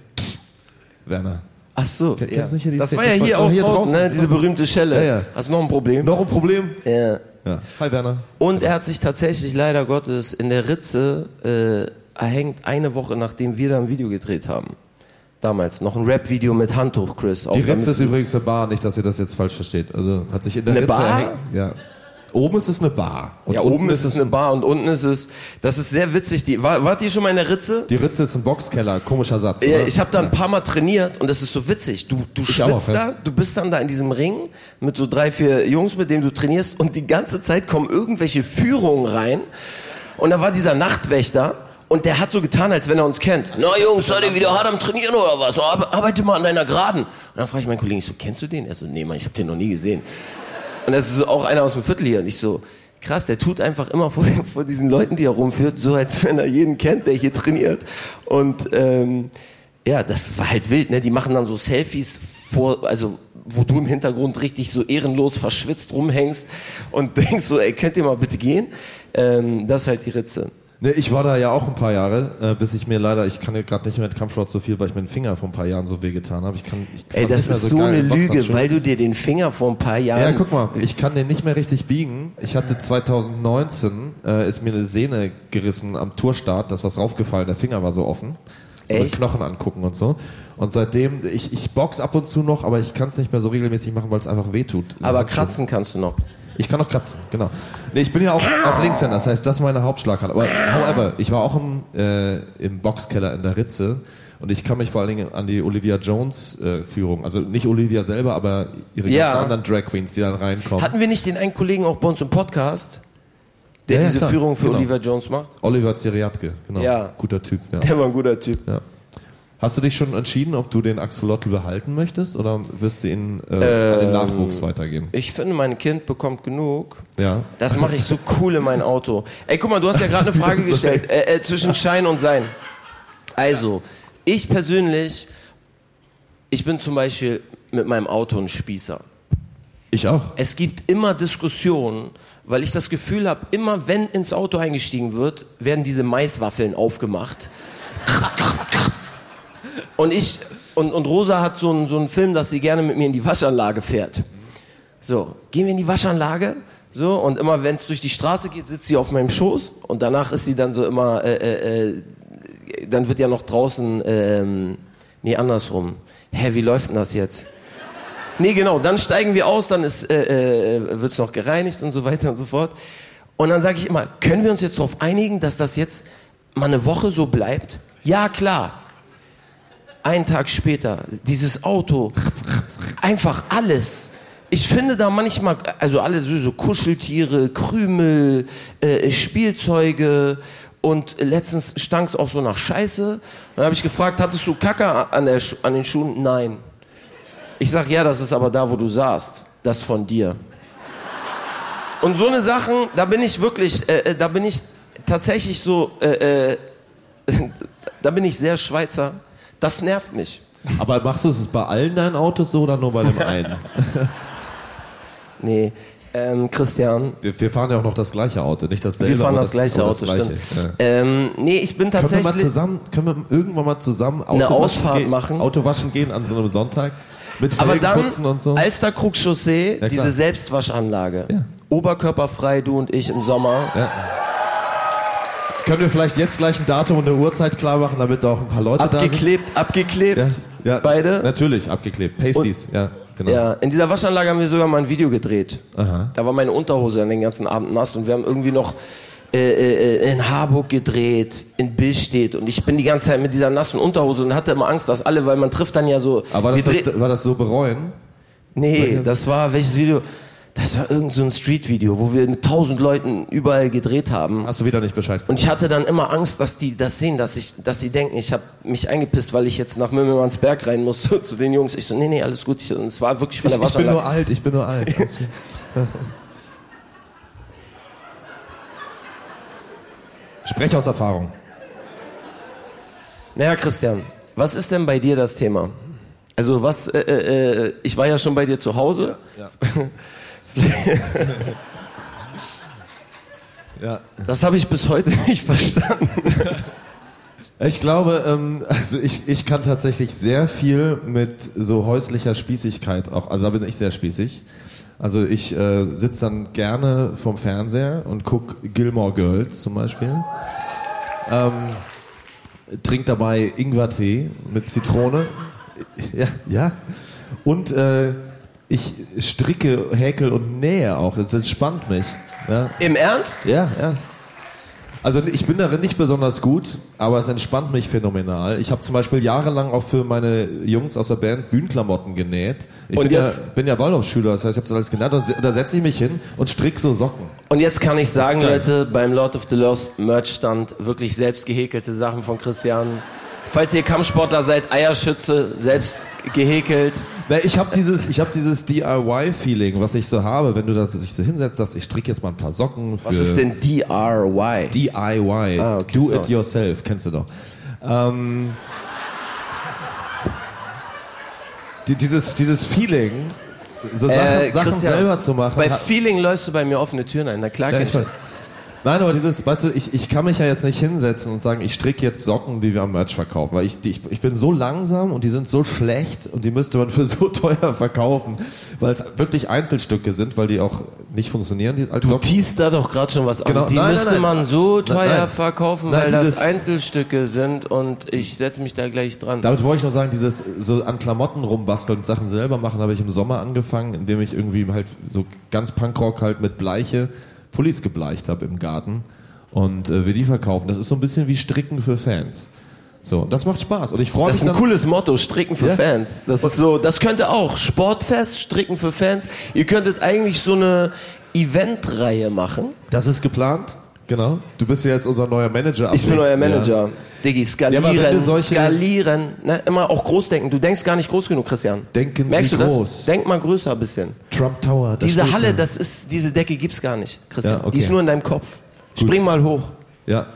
Werner. Ach so, Kennst ja. du nicht hier die Das Szene? war ja Das war hier so auch hier draußen, draußen. ne? Diese berühmte Schelle. Ja, ja. Hast du noch ein Problem? Noch ein Problem? Ja. Ja. Hi Werner. Und er hat sich tatsächlich leider Gottes in der Ritze äh, erhängt, eine Woche nachdem wir da ein Video gedreht haben. Damals noch ein Rap-Video mit Handtuch, Chris. Auch Die Ritze damit- ist übrigens eine Bar, nicht, dass ihr das jetzt falsch versteht. Also hat sich in der Eine Ritze Bar? erhängt. Ja. Oben ist es eine Bar. Und Ja, oben ist es eine Bar und unten ist es. Das ist sehr witzig. Die, war, wart ihr schon mal in der Ritze? Die Ritze ist ein Boxkeller, komischer Satz. Ja, oder? ich habe da ein paar Mal trainiert und das ist so witzig. Du, du schwitzt auch, ja. da, du bist dann da in diesem Ring mit so drei, vier Jungs, mit denen du trainierst und die ganze Zeit kommen irgendwelche Führungen rein. Und da war dieser Nachtwächter und der hat so getan, als wenn er uns kennt. Na Jungs, seid ihr wieder hart am Trainieren oder was? Ar- Arbeite mal an deiner Geraden. Und dann frage ich meinen Kollegen, ich so, kennst du den? Er so, nee Mann, ich habe den noch nie gesehen. Und das ist so auch einer aus dem Viertel hier. Und ich so, krass, der tut einfach immer vor, vor diesen Leuten, die er rumführt, so als wenn er jeden kennt, der hier trainiert. Und ähm, ja, das war halt wild, ne? Die machen dann so Selfies vor, also wo du im Hintergrund richtig so ehrenlos verschwitzt rumhängst und denkst so, ey, könnt ihr mal bitte gehen? Ähm, das ist halt die Ritze. Ne, ich war da ja auch ein paar Jahre, äh, bis ich mir leider, ich kann ja gerade nicht mehr mit Kampfsport so viel, weil ich mir den Finger vor ein paar Jahren so wehgetan habe. Ich kann, ich Ey, fast das nicht mehr ist so geil eine im Lüge, Boxhandschuh. weil du dir den Finger vor ein paar Jahren... Ja, guck mal, ich kann den nicht mehr richtig biegen. Ich hatte zwanzig neunzehn, äh, ist mir eine Sehne gerissen am Tourstart, da ist was raufgefallen, der Finger war so offen. So mit Echt? Knochen angucken und so. Und seitdem, ich, ich box ab und zu noch, aber ich kann es nicht mehr so regelmäßig machen, weil es einfach wehtut. Aber kratzen kannst du noch. Ich kann auch kratzen, genau. Nee, ich bin ja auch, auch Linkshänder, das heißt, das ist meine Hauptschlaghand. Aber however, ich war auch im, äh, im Boxkeller in der Ritze und ich kann mich vor allen Dingen an die Olivia Jones äh, Führung, also nicht Olivia selber, aber ihre Ja. ganzen anderen Drag Queens, die dann reinkommen. Hatten wir nicht den einen Kollegen auch bei uns im Podcast, der Ja, ja, diese klar. Führung für Genau. Olivia Jones macht? Oliver Ziriatke, genau. Ja. Guter Typ, ja. Der war ein guter Typ. ja. Hast du dich schon entschieden, ob du den Axolotl behalten möchtest oder wirst du ihn äh, Ähm, an den Nachwuchs weitergeben? Ich finde, mein Kind bekommt genug. Ja. Das mache ich so cool in mein Auto. Ey, guck mal, du hast ja gerade eine Frage gestellt äh, äh, zwischen Schein und Sein. Also, ich persönlich, ich bin zum Beispiel mit meinem Auto ein Spießer. Ich auch. Es gibt immer Diskussionen, weil ich das Gefühl habe, immer wenn ins Auto eingestiegen wird, werden diese Maiswaffeln aufgemacht. Und ich und, und Rosa hat so einen, so einen Film, dass sie gerne mit mir in die Waschanlage fährt. So, gehen wir in die Waschanlage. So, und immer wenn es durch die Straße geht, sitzt sie auf meinem Schoß und danach ist sie dann so immer, äh, äh, äh, dann wird ja noch draußen, ähm, nee, andersrum. Hä, wie läuft denn das jetzt? Nee, genau, dann steigen wir aus, dann ist, äh, äh, wird's noch gereinigt und so weiter und so fort. Und dann sage ich immer, können wir uns jetzt darauf einigen, dass das jetzt mal eine Woche so bleibt? Ja, klar. Einen Tag später, dieses Auto, einfach alles. Ich finde da manchmal, also alle so, so Kuscheltiere, Krümel, äh, Spielzeuge und letztens stank es auch so nach Scheiße. Dann habe ich gefragt, hattest du Kacke an, der, an den Schuhen? Nein. Ich sag, ja, das ist aber da, wo du saßt. Das von dir. Und so eine Sachen, da bin ich wirklich, äh, da bin ich tatsächlich so, äh, äh, da bin ich sehr Schweizer. Das nervt mich. Aber machst du es bei allen deinen Autos so oder nur bei dem einen? Nee, ähm, Christian. Wir, wir fahren ja auch noch das gleiche Auto, nicht dasselbe. Wir fahren das, das gleiche Auto, das gleiche. stimmt. Ja. Ähm, nee, ich bin tatsächlich... Können wir mal zusammen, können wir irgendwann mal zusammen Auto eine Ausfahrt gehen, machen? Auto waschen gehen an so einem Sonntag? Mit Aber dann, Felgenputzen und so? Alsterkrug-Chaussee, Ja, diese Selbstwaschanlage. Ja. Oberkörperfrei, du und ich im Sommer. Ja. Können wir vielleicht jetzt gleich ein Datum und eine Uhrzeit klar machen, damit auch ein paar Leute Abgeklebt, da sind? abgeklebt, Ja, ja, beide. Natürlich, abgeklebt. Pasties, ja, genau. Ja, in dieser Waschanlage haben wir sogar mal ein Video gedreht. Aha. Da war meine Unterhose dann den ganzen Abend nass und wir haben irgendwie noch äh, äh, in Harburg gedreht, in Billstedt und ich bin die ganze Zeit mit dieser nassen Unterhose und hatte immer Angst, dass alle, weil man trifft dann ja so... Aber das, wir das, war das so bereuen? Nee, das war, welches Video? Das war irgend so ein Street-Video, wo wir mit tausend Leuten überall gedreht haben. Hast du wieder nicht Bescheid gesagt? Und ich hatte dann immer Angst, dass die das sehen, dass ich, dass sie denken, ich habe mich eingepisst, weil ich jetzt nach Mömmelmannsberg rein muss so, zu den Jungs. Ich so, nee, nee, alles gut. Ich, und es war wirklich von der Ich, ich bin Waschanlage. nur alt, ich bin nur alt. Sprech aus Erfahrung. Naja, Christian, was ist denn bei dir das Thema? Also was, äh, äh, ich war ja schon bei dir zu Hause. Ja. Ja. Das habe ich bis heute nicht verstanden. Ich glaube, ähm, also ich, ich kann tatsächlich sehr viel mit so häuslicher Spießigkeit auch, also da bin ich sehr spießig. Also ich äh, sitze dann gerne vorm Fernseher und guck Gilmore Girls zum Beispiel. Ähm, trink dabei Ingwertee mit Zitrone. Ja, ja. Und äh, ich stricke, häkel und nähe auch. Das entspannt mich. Ja. Im Ernst? Ja, ja. Also ich bin darin nicht besonders gut, aber es entspannt mich phänomenal. Ich habe zum Beispiel jahrelang auch für meine Jungs aus der Band Bühnenklamotten genäht. Ich Und bin, jetzt? ja, bin ja Waldorfschüler, das heißt, ich habe das alles genäht und da setze ich mich hin und stricke so Socken. Und jetzt kann ich sagen, geil. Leute, beim Lord of the Lost Merch-Stand wirklich selbst gehäkelte Sachen von Christian. Falls ihr Kampfsportler seid, Eierschütze, selbst gehäkelt. Na, ich habe dieses, ich habe dieses D I Y-Feeling, was ich so habe, wenn du das, dich so hinsetzt, sagst, ich stricke jetzt mal ein paar Socken für... Was ist denn D R Y? D I Y, Ah, okay, do so. it yourself, kennst du doch. Ähm, die, dieses, dieses Feeling, so Sachen, Äh, Sachen Christian, selber zu machen. Bei hat- Feeling läufst du bei mir offene Türen ein. Na klar, Ja, kenn ich weiß. Nein, aber dieses, weißt du, ich, ich kann mich ja jetzt nicht hinsetzen und sagen, ich stricke jetzt Socken, die wir am Merch verkaufen, weil ich, die, ich, ich bin so langsam und die sind so schlecht und die müsste man für so teuer verkaufen, weil es wirklich Einzelstücke sind, weil die auch nicht funktionieren, die als Du Socken. teast da doch gerade schon was an. Genau. Die Nein, müsste nein, nein. man so teuer Nein, nein. verkaufen, Nein, weil dieses- das Einzelstücke sind und ich setze mich da gleich dran. Damit wollte ich nur sagen, dieses so an Klamotten rumbasteln und Sachen selber machen, habe ich im Sommer angefangen, indem ich irgendwie halt so ganz Punkrock halt mit Bleiche Pullis gebleicht habe im Garten und äh, wir die verkaufen. Das ist so ein bisschen wie Stricken für Fans. So, und das macht Spaß und ich freue Das mich ist ein dann. cooles Motto, Stricken für Ja. Fans. Das ist so, das könnte auch Sportfest, Stricken für Fans. Ihr könntet eigentlich so eine Eventreihe machen. Das ist geplant, genau. Du bist ja jetzt unser neuer Manager. ab Ich bin euer nächsten Jahr. Manager. Diggi, skalieren, Ja, aber wenn du solche- skalieren. Ne, immer auch groß denken. Du denkst gar nicht groß genug, Christian. Denken Merkst Sie du das? groß. Denk mal größer ein bisschen. Trump Tower. da Diese steht Halle, er. das ist, diese Decke gibt's gar nicht, Christian. Ja, okay. Die ist nur in deinem Kopf. Gut. Spring mal hoch. Ja.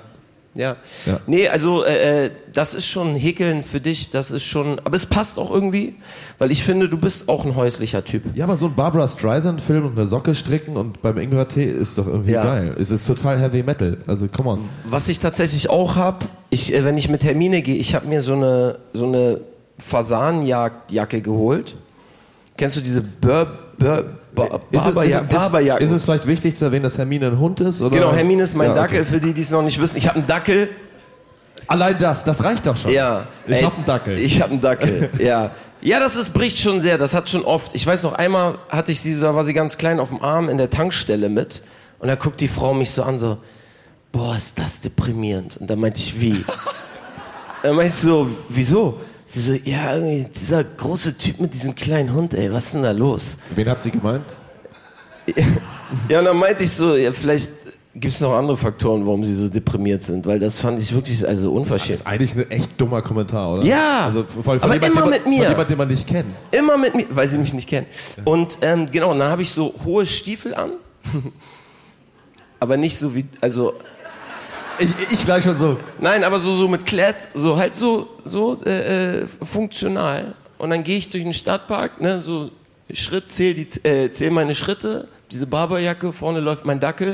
Ja. Ja. Nee, also äh, das ist schon Häkeln für dich, das ist schon, aber es passt auch irgendwie, weil ich finde, du bist auch ein häuslicher Typ. Ja, aber so ein Barbra Streisand-Film und eine Socke stricken und beim Ingwer-Tee ist doch irgendwie Ja. geil. Es ist total Heavy Metal, also come on. Was ich tatsächlich auch habe, ich, äh, wenn ich mit Hermine gehe, ich habe mir so eine, so eine Fasanjagdjacke geholt. Kennst du diese Bur, Bur, Bar, Ist es, Barberja- ist, Barberjacken? ist, ist es vielleicht wichtig zu erwähnen, dass Hermine ein Hund ist? Oder? Genau, Hermine ist mein Ja, okay. Dackel, für die, die es noch nicht wissen. Ich habe einen Dackel. Allein das, das reicht doch schon. Ja. Ich Ey, hab einen Dackel. Ich habe einen Dackel, ja. Ja, das ist, bricht schon sehr, das hat schon oft. Ich weiß noch, einmal hatte ich sie, da war sie ganz klein auf dem Arm in der Tankstelle mit. Und da guckt die Frau mich so an, so, boah, ist das deprimierend. Und da meinte ich, wie? Dann meinte ich so, wieso? Sie so, ja, irgendwie dieser große Typ mit diesem kleinen Hund, ey, was ist denn da los? Wen hat sie gemeint? Ja, und dann meinte ich so, ja, vielleicht gibt es noch andere Faktoren, warum sie so deprimiert sind, weil das fand ich wirklich also Das unverschämt. ist eigentlich ein echt dummer Kommentar, oder? Ja, also von, von aber jemand, immer den man, mit mir. Von jemand, den man nicht kennt. Immer mit mir, weil sie mich nicht kennen. Und ähm, genau, dann habe ich so hohe Stiefel an, aber nicht so wie, also Ich, ich gleich schon so. nein, aber so so mit Klett, so halt so so äh, äh, funktional. Und dann gehe ich durch den Stadtpark, ne, so Schritt, zähl die, äh, zähl meine Schritte, diese Barberjacke, vorne läuft mein Dackel.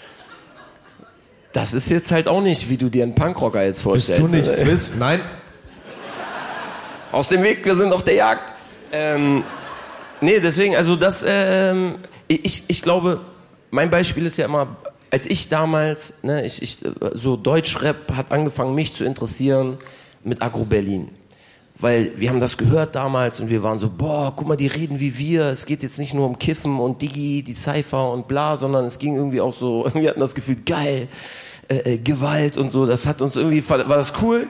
Das ist jetzt halt auch nicht, wie du dir einen Punkrocker jetzt vorstellst. Bist du nicht ne? Swiss? Nein. Aus dem Weg, wir sind auf der Jagd. Ähm, nee, deswegen, also das, ähm, ich, ich glaube, mein Beispiel ist ja immer, als ich damals, ne, ich, ich, so Deutschrap hat angefangen, mich zu interessieren mit Agro Berlin. Weil wir haben das gehört damals und wir waren so, boah, guck mal, die reden wie wir. Es geht jetzt nicht nur um Kiffen und Digi, die Cypher und bla, sondern es ging irgendwie auch so, wir hatten das Gefühl, geil, äh, äh, Gewalt und so. Das hat uns irgendwie, war das cool.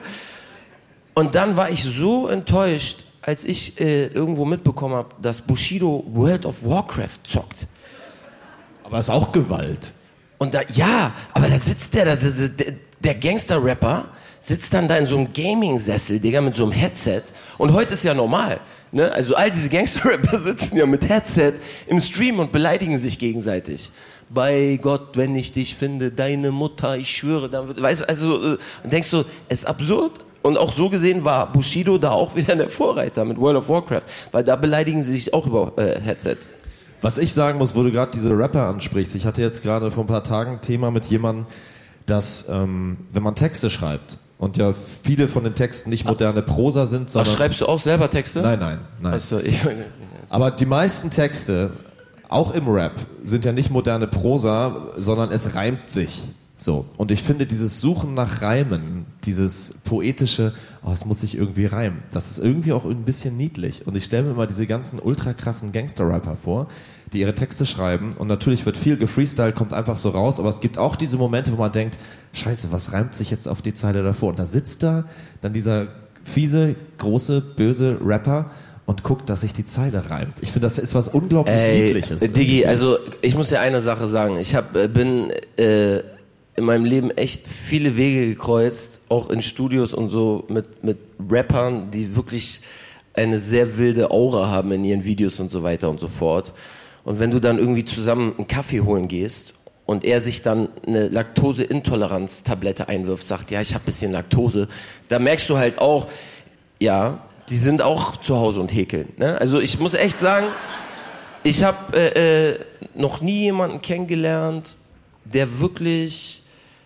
Und dann war ich so enttäuscht, als ich äh, irgendwo mitbekommen habe, dass Bushido World of Warcraft zockt. Aber es ist auch Gewalt. Und da, ja, aber da sitzt der, der, der, der Gangster-Rapper sitzt dann da in so einem Gaming-Sessel, Digga, mit so einem Headset. Und heute ist ja normal, ne? Also all diese Gangster-Rapper sitzen ja mit Headset im Stream und beleidigen sich gegenseitig. Bei Gott, wenn ich dich finde, deine Mutter, ich schwöre, dann wird, weißt du, also, äh, denkst du, es ist absurd. Und auch so gesehen war Bushido da auch wieder der Vorreiter mit World of Warcraft, weil da beleidigen sie sich auch über äh, Headset. Was ich sagen muss, wo du gerade diese Rapper ansprichst, ich hatte jetzt gerade vor ein paar Tagen ein Thema mit jemandem, dass, ähm, wenn man Texte schreibt, und ja viele von den Texten nicht moderne Prosa sind, Ach, sondern... schreibst du auch selber Texte? Nein, nein, nein. Also, ich, Aber die meisten Texte, auch im Rap, sind ja nicht moderne Prosa, sondern es reimt sich. So. Und ich finde dieses Suchen nach Reimen, dieses poetische, oh, es muss sich irgendwie reimen, das ist irgendwie auch ein bisschen niedlich. Und ich stelle mir immer diese ganzen ultra krassen Gangster-Rapper vor, die ihre Texte schreiben und natürlich wird viel gefreestylt, kommt einfach so raus, aber es gibt auch diese Momente, wo man denkt, scheiße, was reimt sich jetzt auf die Zeile davor? Und da sitzt da dann dieser fiese, große, böse Rapper und guckt, dass sich die Zeile reimt. Ich finde, das ist was unglaublich Ey, Niedliches. Diggi, also ich muss dir eine Sache sagen. Ich hab, äh, bin äh, in meinem Leben echt viele Wege gekreuzt, auch in Studios und so mit, mit Rappern, die wirklich eine sehr wilde Aura haben in ihren Videos und so weiter und so fort. Und wenn du dann irgendwie zusammen einen Kaffee holen gehst und er sich dann eine Laktoseintoleranz-Tablette einwirft, sagt, ja, ich habe ein bisschen Laktose, da merkst du halt auch, ja, die sind auch zu Hause und häkeln. Ne? Also ich muss echt sagen, ich habe äh, äh, noch nie jemanden kennengelernt, der wirklich,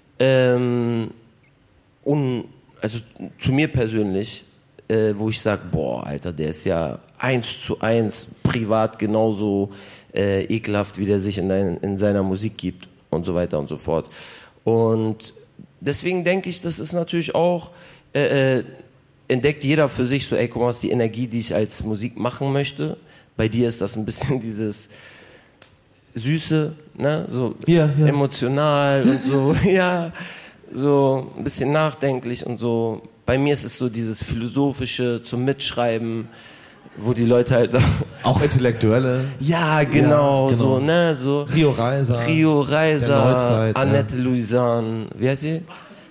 ähm, un, also zu mir persönlich, äh, wo ich sage, boah, Alter, der ist ja eins zu eins privat genauso äh, ekelhaft, wie der sich in, dein, in seiner Musik gibt und so weiter und so fort. Und deswegen denke ich, das ist natürlich auch, äh, äh, entdeckt jeder für sich so, ey, guck mal, was ist die Energie, die ich als Musik machen möchte. Bei dir ist das ein bisschen dieses Süße, ne, so ja, ja. emotional und so, ja, so ein bisschen nachdenklich und so. Bei mir ist es so dieses Philosophische zum Mitschreiben, wo die Leute halt auch Intellektuelle. Ja, genau, ja, genau. so, ne, so. Rio Reiser. Rio Reiser, der Neuzeit, Annette ja. Louisanne, wie heißt sie?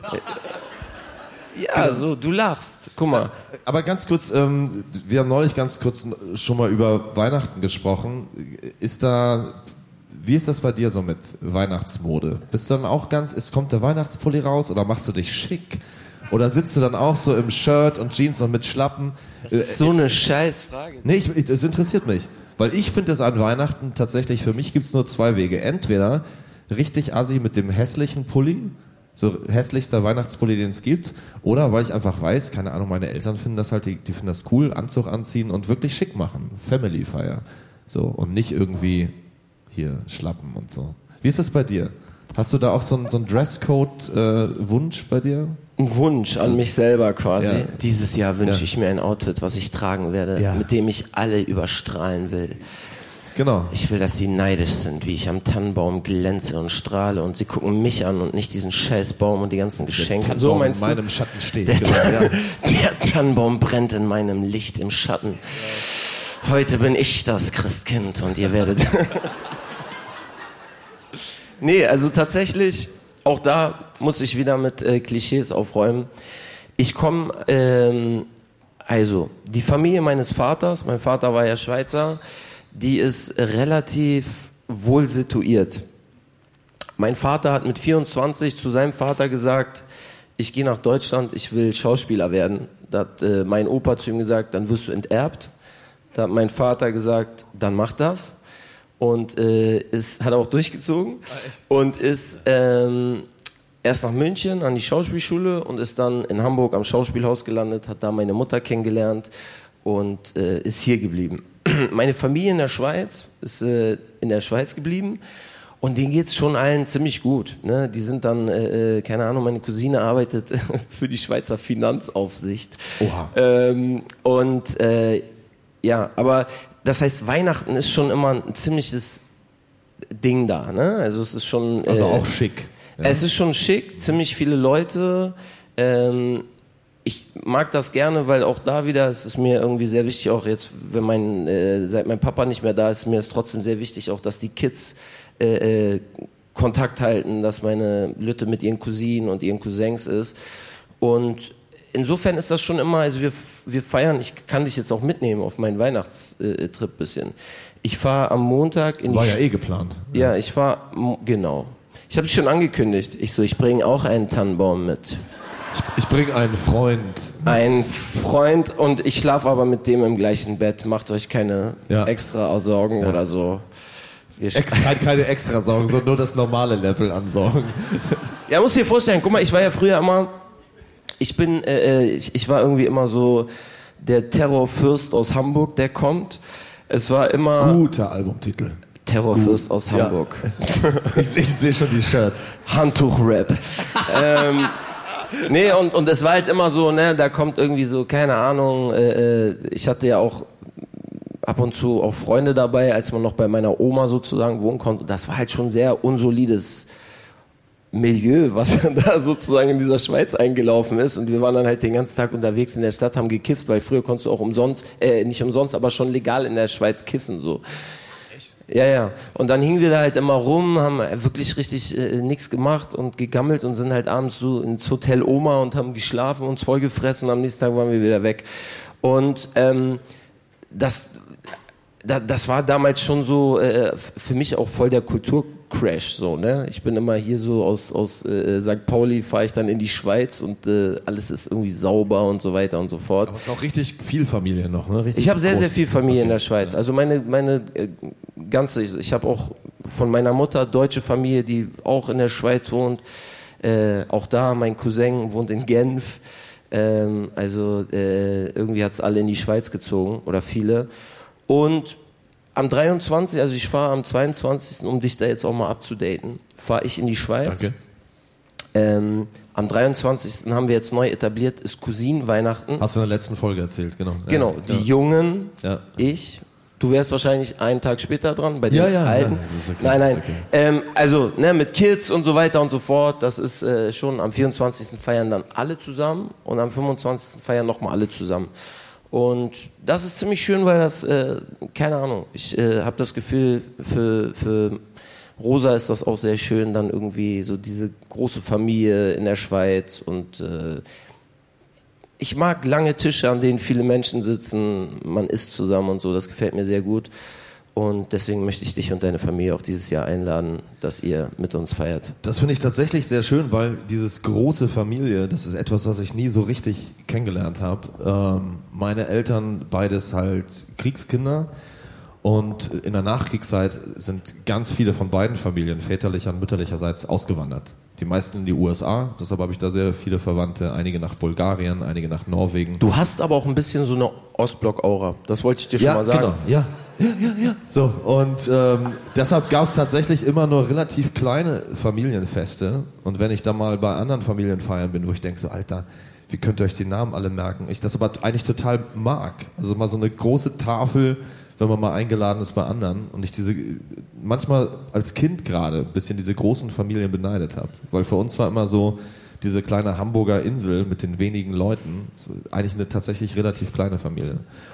Ja, genau. So, du lachst, guck mal. Aber ganz kurz, ähm, wir haben neulich ganz kurz schon mal über Weihnachten gesprochen. Ist da, Wie ist das bei dir so mit Weihnachtsmode? Bist du dann auch ganz, ist, kommt der Weihnachtspulli raus oder machst du dich schick? Oder sitzt du dann auch so im Shirt und Jeans und mit Schlappen? Das ist so eine scheiß Frage. Nee, ich, ich, das interessiert mich. Weil ich finde es an Weihnachten tatsächlich, für mich gibt's nur zwei Wege. Entweder richtig assi mit dem hässlichen Pulli, so hässlichster Weihnachtspulli, den es gibt, oder weil ich einfach weiß, keine Ahnung, meine Eltern finden das halt, die, die finden das cool, Anzug anziehen und wirklich schick machen. Family Feier. So, und nicht irgendwie hier Schlappen und so. Wie ist das bei dir? Hast du da auch so einen so einen Dresscode-Wunsch äh, bei dir? Ein Wunsch an mich selber quasi. Ja. Dieses Jahr wünsche Ja. ich mir ein Outfit, was ich tragen werde, Ja. mit dem ich alle überstrahlen will. Genau. Ich will, dass sie neidisch sind, wie ich am Tannenbaum glänze und strahle und sie gucken mich an und nicht diesen scheiß Baum und die ganzen Geschenke. Der So Tannenbaum meinst in du? meinem Schatten steht. Der, Genau, ja. der Tannenbaum brennt in meinem Licht im Schatten. Heute bin ich das Christkind und ihr werdet... Nee, also tatsächlich, auch da muss ich wieder mit äh, Klischees aufräumen. Ich komme, ähm, also die Familie meines Vaters, mein Vater war ja Schweizer, die ist relativ wohl situiert. Mein Vater hat mit vierundzwanzig zu seinem Vater gesagt, ich gehe nach Deutschland, ich will Schauspieler werden. Da hat äh, mein Opa zu ihm gesagt, dann wirst du enterbt. Da hat mein Vater gesagt, dann mach das. Und äh, ist, hat auch durchgezogen und ist ähm, erst nach München an die Schauspielschule und ist dann in Hamburg am Schauspielhaus gelandet, hat da meine Mutter kennengelernt und äh, ist hier geblieben. Meine Familie in der Schweiz ist äh, in der Schweiz geblieben und denen geht's schon allen ziemlich gut. Ne? Die sind dann, äh, keine Ahnung, meine Cousine arbeitet für die Schweizer Finanzaufsicht. Oha. Ähm, und äh, ja, aber das heißt, Weihnachten ist schon immer ein ziemliches Ding da, ne? Also es ist schon... Also äh, auch schick. Ja. Es ist schon schick, ziemlich viele Leute. Ähm, ich mag das gerne, weil auch da wieder, es ist mir irgendwie sehr wichtig, auch jetzt, wenn mein, äh, seit mein Papa nicht mehr da ist, mir ist trotzdem sehr wichtig, auch, dass die Kids äh, äh, Kontakt halten, dass meine Lütte mit ihren Cousinen und ihren Cousins ist. Und insofern ist das schon immer, also wir, wir feiern, ich kann dich jetzt auch mitnehmen auf meinen Weihnachtstrip ein bisschen. Ich fahre am Montag in die War ja Sch- eh geplant. Ja, ich fahre, genau. Ich habe dich schon angekündigt. Ich so, ich bringe auch einen Tannenbaum mit. Ich, ich bringe einen Freund. Ein Freund und ich schlafe aber mit dem im gleichen Bett. Macht euch keine Ja. extra Sorgen Ja. oder so. Wir Ex keine, keine extra Sorgen, sondern nur das normale Level an Sorgen. Ja, musst dir vorstellen, guck mal, ich war ja früher immer, ich bin, äh, ich, ich war irgendwie immer so der Terrorfürst aus Hamburg, der kommt. Es war immer Guter Albumtitel. Terrorfürst aus Ja. Hamburg. Ich, ich sehe schon die Shirts. Handtuch-Rap. ähm, nee, und, und es war halt immer so, ne, da kommt irgendwie so, keine Ahnung, äh, ich hatte ja auch ab und zu auch Freunde dabei, als man noch bei meiner Oma sozusagen wohnen konnte. Das war halt schon sehr unsolides Milieu, was da sozusagen in dieser Schweiz eingelaufen ist. Und wir waren dann halt den ganzen Tag unterwegs in der Stadt, haben gekifft, weil früher konntest du auch umsonst, äh, nicht umsonst, aber schon legal in der Schweiz kiffen, so. Ja, ja. Und dann hingen wir da halt immer rum, haben wirklich richtig äh, nichts gemacht und gegammelt und sind halt abends so ins Hotel Oma und haben geschlafen, uns vollgefressen und am nächsten Tag waren wir wieder weg. Und ähm, das, da, das war damals schon so äh, für mich auch voll der Kulturcrash. So, ne? Ich bin immer hier so aus, aus äh, Sankt Pauli, fahre ich dann in die Schweiz und äh, alles ist irgendwie sauber und so weiter und so fort. Aber es ist auch richtig viel Familie noch, ne? Richtig Ich habe sehr, groß. sehr viel Familie Okay. in der Schweiz. Also meine, meine äh, ganze, ich, ich habe auch von meiner Mutter deutsche Familie, die auch in der Schweiz wohnt. Äh, auch da, mein Cousin wohnt in Genf. Ähm, also äh, irgendwie hat's alle in die Schweiz gezogen oder viele. Und am dreiundzwanzigsten, also ich fahre am zweiundzwanzigsten, um dich da jetzt auch mal abzudaten, fahre ich in die Schweiz. Danke. Ähm, am dreiundzwanzigsten haben wir jetzt neu etabliert, ist Cousin-Weihnachten. Hast du in der letzten Folge erzählt, genau. Genau, Ja. die Ja. Jungen, Ja. ich. Du wärst wahrscheinlich einen Tag später dran, bei den Ja, ja, Alten. ja, das ist okay, nein, das nein. ist okay. Ähm, also, ne, mit Kids und so weiter und so fort, das ist äh, schon, am vierundzwanzigsten feiern dann alle zusammen und am fünfundzwanzigsten feiern nochmal alle zusammen. Und das ist ziemlich schön, weil das, äh, keine Ahnung, ich äh, habe das Gefühl, für, für Rosa ist das auch sehr schön, dann irgendwie so diese große Familie in der Schweiz und äh, ich mag lange Tische, an denen viele Menschen sitzen, man isst zusammen und so, das gefällt mir sehr gut. Und deswegen möchte ich dich und deine Familie auch dieses Jahr einladen, dass ihr mit uns feiert. Das finde ich tatsächlich sehr schön, weil dieses große Familie, das ist etwas, was ich nie so richtig kennengelernt habe. Ähm, meine Eltern, beides halt Kriegskinder. Und in der Nachkriegszeit sind ganz viele von beiden Familien väterlicher und mütterlicherseits ausgewandert. Die meisten in die U S A, deshalb habe ich da sehr viele Verwandte, einige nach Bulgarien, einige nach Norwegen. Du hast aber auch ein bisschen so eine Ostblock-Aura, das wollte ich dir schon ja, mal sagen. Genau, ja, ja, ja, ja. So, und ähm, deshalb gab es tatsächlich immer nur relativ kleine Familienfeste. Und wenn ich da mal bei anderen Familienfeiern bin, wo ich denke so, Alter, wie könnt ihr euch die Namen alle merken? Ich das aber eigentlich total mag. Also mal so eine große Tafel, wenn man mal eingeladen ist bei anderen und ich diese, manchmal als Kind gerade ein bisschen diese großen Familien beneidet habe. Weil für uns war immer so diese kleine Hamburger Insel mit den wenigen Leuten, eigentlich eine tatsächlich relativ kleine Familie.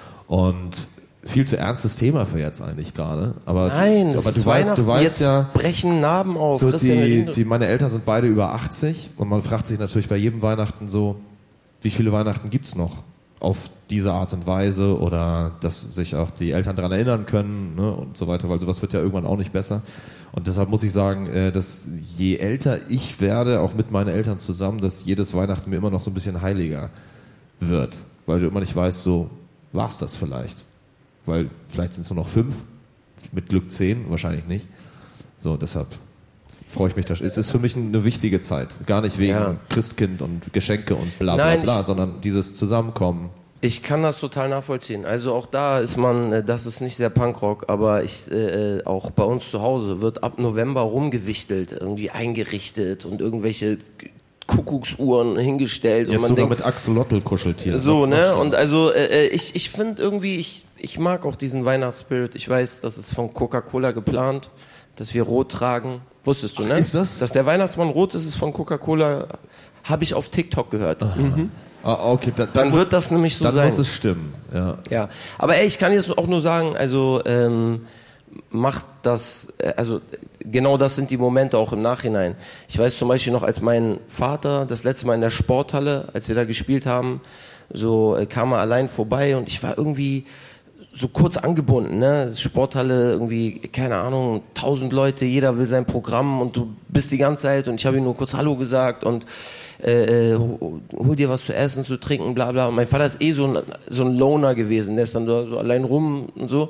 Und viel zu ernstes Thema für jetzt eigentlich gerade. Aber Nein, du, es aber ist du, wei Weihnachten, du weißt jetzt ja, brechen Narben auf. so Christian, die, wir die, meine Eltern sind beide über achtzig und man fragt sich natürlich bei jedem Weihnachten so, wie viele Weihnachten gibt's noch auf diese Art und Weise oder dass sich auch die Eltern daran erinnern können, ne, und so weiter, weil sowas wird ja irgendwann auch nicht besser. Und deshalb muss ich sagen, äh, dass je älter ich werde, auch mit meinen Eltern zusammen, dass jedes Weihnachten mir immer noch so ein bisschen heiliger wird, weil du immer nicht weißt, so war's das vielleicht, weil vielleicht sind es nur noch fünf, mit Glück zehn, wahrscheinlich nicht. So, deshalb freue ich mich. Das. Es ist für mich eine wichtige Zeit. Gar nicht wegen ja. Christkind und Geschenke und bla bla Nein, bla, ich, sondern dieses Zusammenkommen. Ich kann das total nachvollziehen. Also auch da ist man, das ist nicht sehr Punkrock, aber ich, äh, auch bei uns zu Hause wird ab November rumgewichtelt, irgendwie eingerichtet und irgendwelche Kuckucksuhren hingestellt. Jetzt und man sogar denkt, mit Axolotl-Kuscheltieren. So, ne? Und also äh, ich, ich finde irgendwie, ich, ich mag auch diesen Weihnachtsspirit. Ich weiß, das ist von Coca-Cola geplant, dass wir rot tragen. Wusstest du, Ach, ne? ist das? Dass der Weihnachtsmann rot ist, ist von Coca-Cola, habe ich auf TikTok gehört. Mhm. Ah, okay, da, dann, dann wird das nämlich so dann sein. Dann muss es stimmen, ja. Ja, aber ey, ich kann jetzt auch nur sagen, also ähm, macht das, also genau das sind die Momente auch im Nachhinein. Ich weiß zum Beispiel noch, als mein Vater das letzte Mal in der Sporthalle, als wir da gespielt haben, so äh, kam er allein vorbei und ich war irgendwie so kurz angebunden, ne? Sporthalle irgendwie, keine Ahnung, tausend Leute, jeder will sein Programm und du bist die ganze Zeit und ich habe ihm nur kurz Hallo gesagt und äh, hol dir was zu essen, zu trinken, bla bla. Und mein Vater ist eh so ein, so ein Loner gewesen, der ist dann so, so allein rum und so.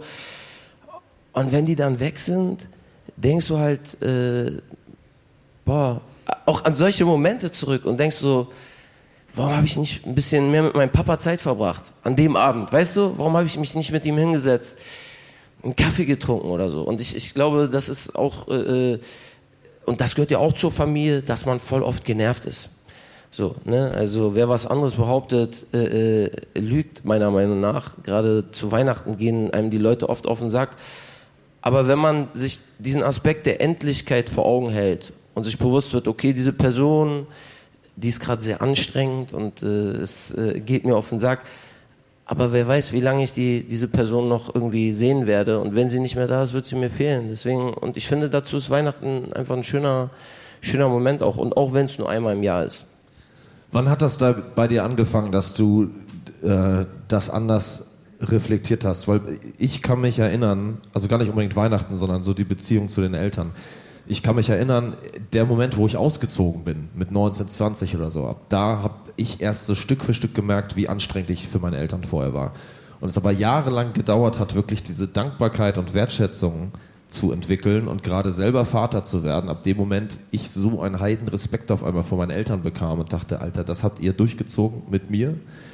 Und wenn die dann weg sind, denkst du halt, äh, boah, auch an solche Momente zurück und denkst so, warum habe ich nicht ein bisschen mehr mit meinem Papa Zeit verbracht? An dem Abend, weißt du? Warum habe ich mich nicht mit ihm hingesetzt? Einen Kaffee getrunken oder so? Und ich, ich glaube, das ist auch, äh, und das gehört ja auch zur Familie, dass man voll oft genervt ist. So, ne? Also wer was anderes behauptet, äh, äh, lügt meiner Meinung nach. Gerade zu Weihnachten gehen einem die Leute oft auf den Sack. Aber wenn man sich diesen Aspekt der Endlichkeit vor Augen hält und sich bewusst wird, okay, diese Person, die ist gerade sehr anstrengend und äh, es äh, geht mir auf den Sack. Aber wer weiß, wie lange ich die, diese Person noch irgendwie sehen werde. Und wenn sie nicht mehr da ist, wird sie mir fehlen. Deswegen, und ich finde, dazu ist Weihnachten einfach ein schöner, schöner Moment auch. Und auch wenn es nur einmal im Jahr ist. Wann hat das da bei dir angefangen, dass du äh, das anders reflektiert hast? Weil ich kann mich erinnern, also gar nicht unbedingt Weihnachten, sondern so die Beziehung zu den Eltern. Ich kann mich erinnern, der Moment, wo ich ausgezogen bin, mit neunzehn, zwanzig oder so, da habe ich erst so Stück für Stück gemerkt, wie anstrengend ich für meine Eltern vorher war. Und es aber jahrelang gedauert hat, wirklich diese Dankbarkeit und Wertschätzung zu entwickeln und gerade selber Vater zu werden. Ab dem Moment ich so einen heiden Respekt auf einmal vor meinen Eltern bekam und dachte, Alter, das habt ihr durchgezogen mit mir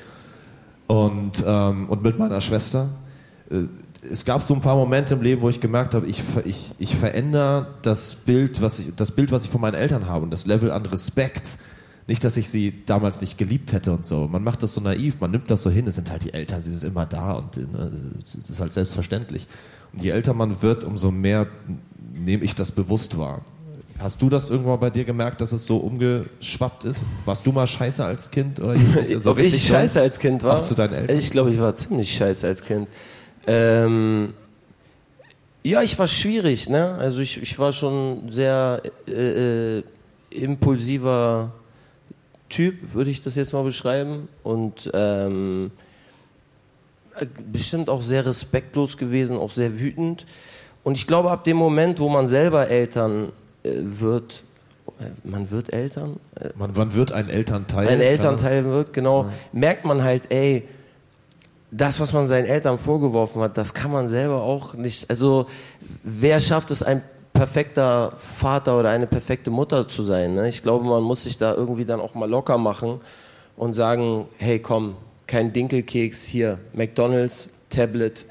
und, ähm, und mit meiner Schwester. Es gab so ein paar Momente im Leben, wo ich gemerkt habe, ich, ich, ich verändere das Bild, was ich, das Bild, was ich von meinen Eltern habe und das Level an Respekt. Nicht, dass ich sie damals nicht geliebt hätte und so. Man macht das so naiv, man nimmt das so hin, es sind halt die Eltern, sie sind immer da und ne, es ist halt selbstverständlich. Und je älter man wird, umso mehr nehme ich das bewusst wahr. Hast du das irgendwann bei dir gemerkt, dass es so umgeschwappt ist? Warst du mal scheiße als Kind? Oder so Ob ich scheiße als Kind war? Auch zu deinen Eltern? Ich glaube, ich war ziemlich scheiße als Kind. Ähm, ja, ich war schwierig, ne? Also ich, ich war schon sehr äh, äh, impulsiver Typ, würde ich das jetzt mal beschreiben. Und ähm, bestimmt auch sehr respektlos gewesen, auch sehr wütend. Und ich glaube, ab dem Moment, wo man selber Eltern äh, wird, äh, man wird Eltern? Äh, man, man wird ein Elternteil. Ein Elternteil wird, genau. Ja. Merkt man halt, ey, das, was man seinen Eltern vorgeworfen hat, das kann man selber auch nicht. Also, wer schafft es, ein perfekter Vater oder eine perfekte Mutter zu sein? Ne? Ich glaube, man muss sich da irgendwie dann auch mal locker machen und sagen, hey, komm, kein Dinkelkeks, hier, McDonald's, Tablet,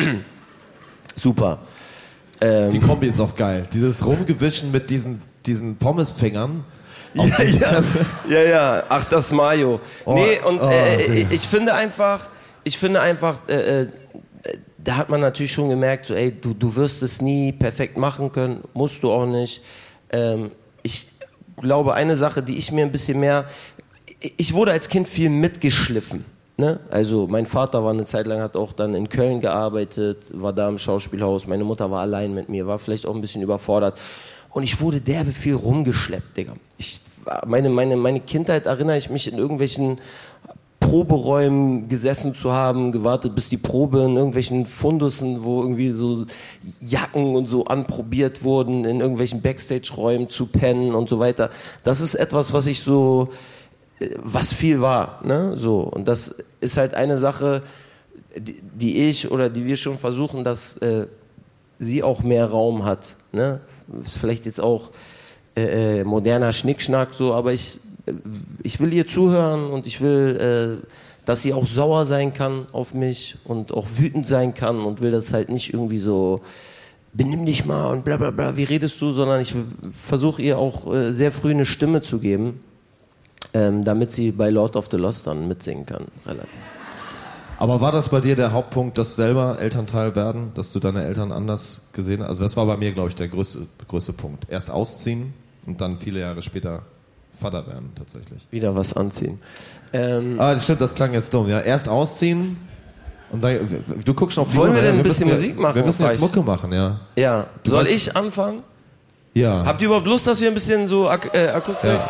super. Ähm, Die Kombi ist auch geil. Dieses Rumgewischen mit diesen, diesen Pommesfingern. Ja, ja. ja, ja, ach, das Mayo. Oh, nee, und oh, äh, ich finde einfach, ich finde einfach, äh, äh, da hat man natürlich schon gemerkt, so, ey, du, du wirst es nie perfekt machen können, musst du auch nicht. Ähm, ich glaube, eine Sache, die ich mir ein bisschen mehr, ich wurde als Kind viel mitgeschliffen. Ne? Also mein Vater war eine Zeit lang, hat auch dann in Köln gearbeitet, war da im Schauspielhaus, meine Mutter war allein mit mir, war vielleicht auch ein bisschen überfordert. Und ich wurde derbe viel rumgeschleppt, Digga. Ich, meine, meine, meine Kindheit erinnere ich mich in irgendwelchen Proberäumen gesessen zu haben, gewartet, bis die Probe in irgendwelchen Fundussen, wo irgendwie so Jacken und so anprobiert wurden, in irgendwelchen Backstage-Räumen zu pennen und so weiter. Das ist etwas, was ich so, was viel war, ne, so. Und das ist halt eine Sache, die, die ich oder die wir schon versuchen, dass äh, sie auch mehr Raum hat, ne. Ist vielleicht jetzt auch äh, moderner Schnickschnack so, aber ich ich will ihr zuhören und ich will, äh, dass sie auch sauer sein kann auf mich und auch wütend sein kann und will das halt nicht irgendwie so, benimm dich mal und bla bla bla, wie redest du, sondern ich versuche ihr auch äh, sehr früh eine Stimme zu geben, ähm, damit sie bei Lord of the Lost dann mitsingen kann. Relativ. Aber war das bei dir der Hauptpunkt, das selber Elternteil werden, dass du deine Eltern anders gesehen hast? Also das war bei mir, glaube ich, der größte, größte Punkt. Erst ausziehen und dann viele Jahre später Vater werden, tatsächlich. Wieder was anziehen. Ähm, ah, das stimmt, das klang jetzt dumm. Ja, erst ausziehen und dann, du guckst schon auf die Wollen Uhr, wir denn ja, ein bisschen müssen, Musik machen? Wir müssen jetzt Mucke machen, ja. Ja. Du Soll weißt, ich anfangen? Ja. Habt ihr überhaupt Lust, dass wir ein bisschen so ak äh, Akustik... Ja.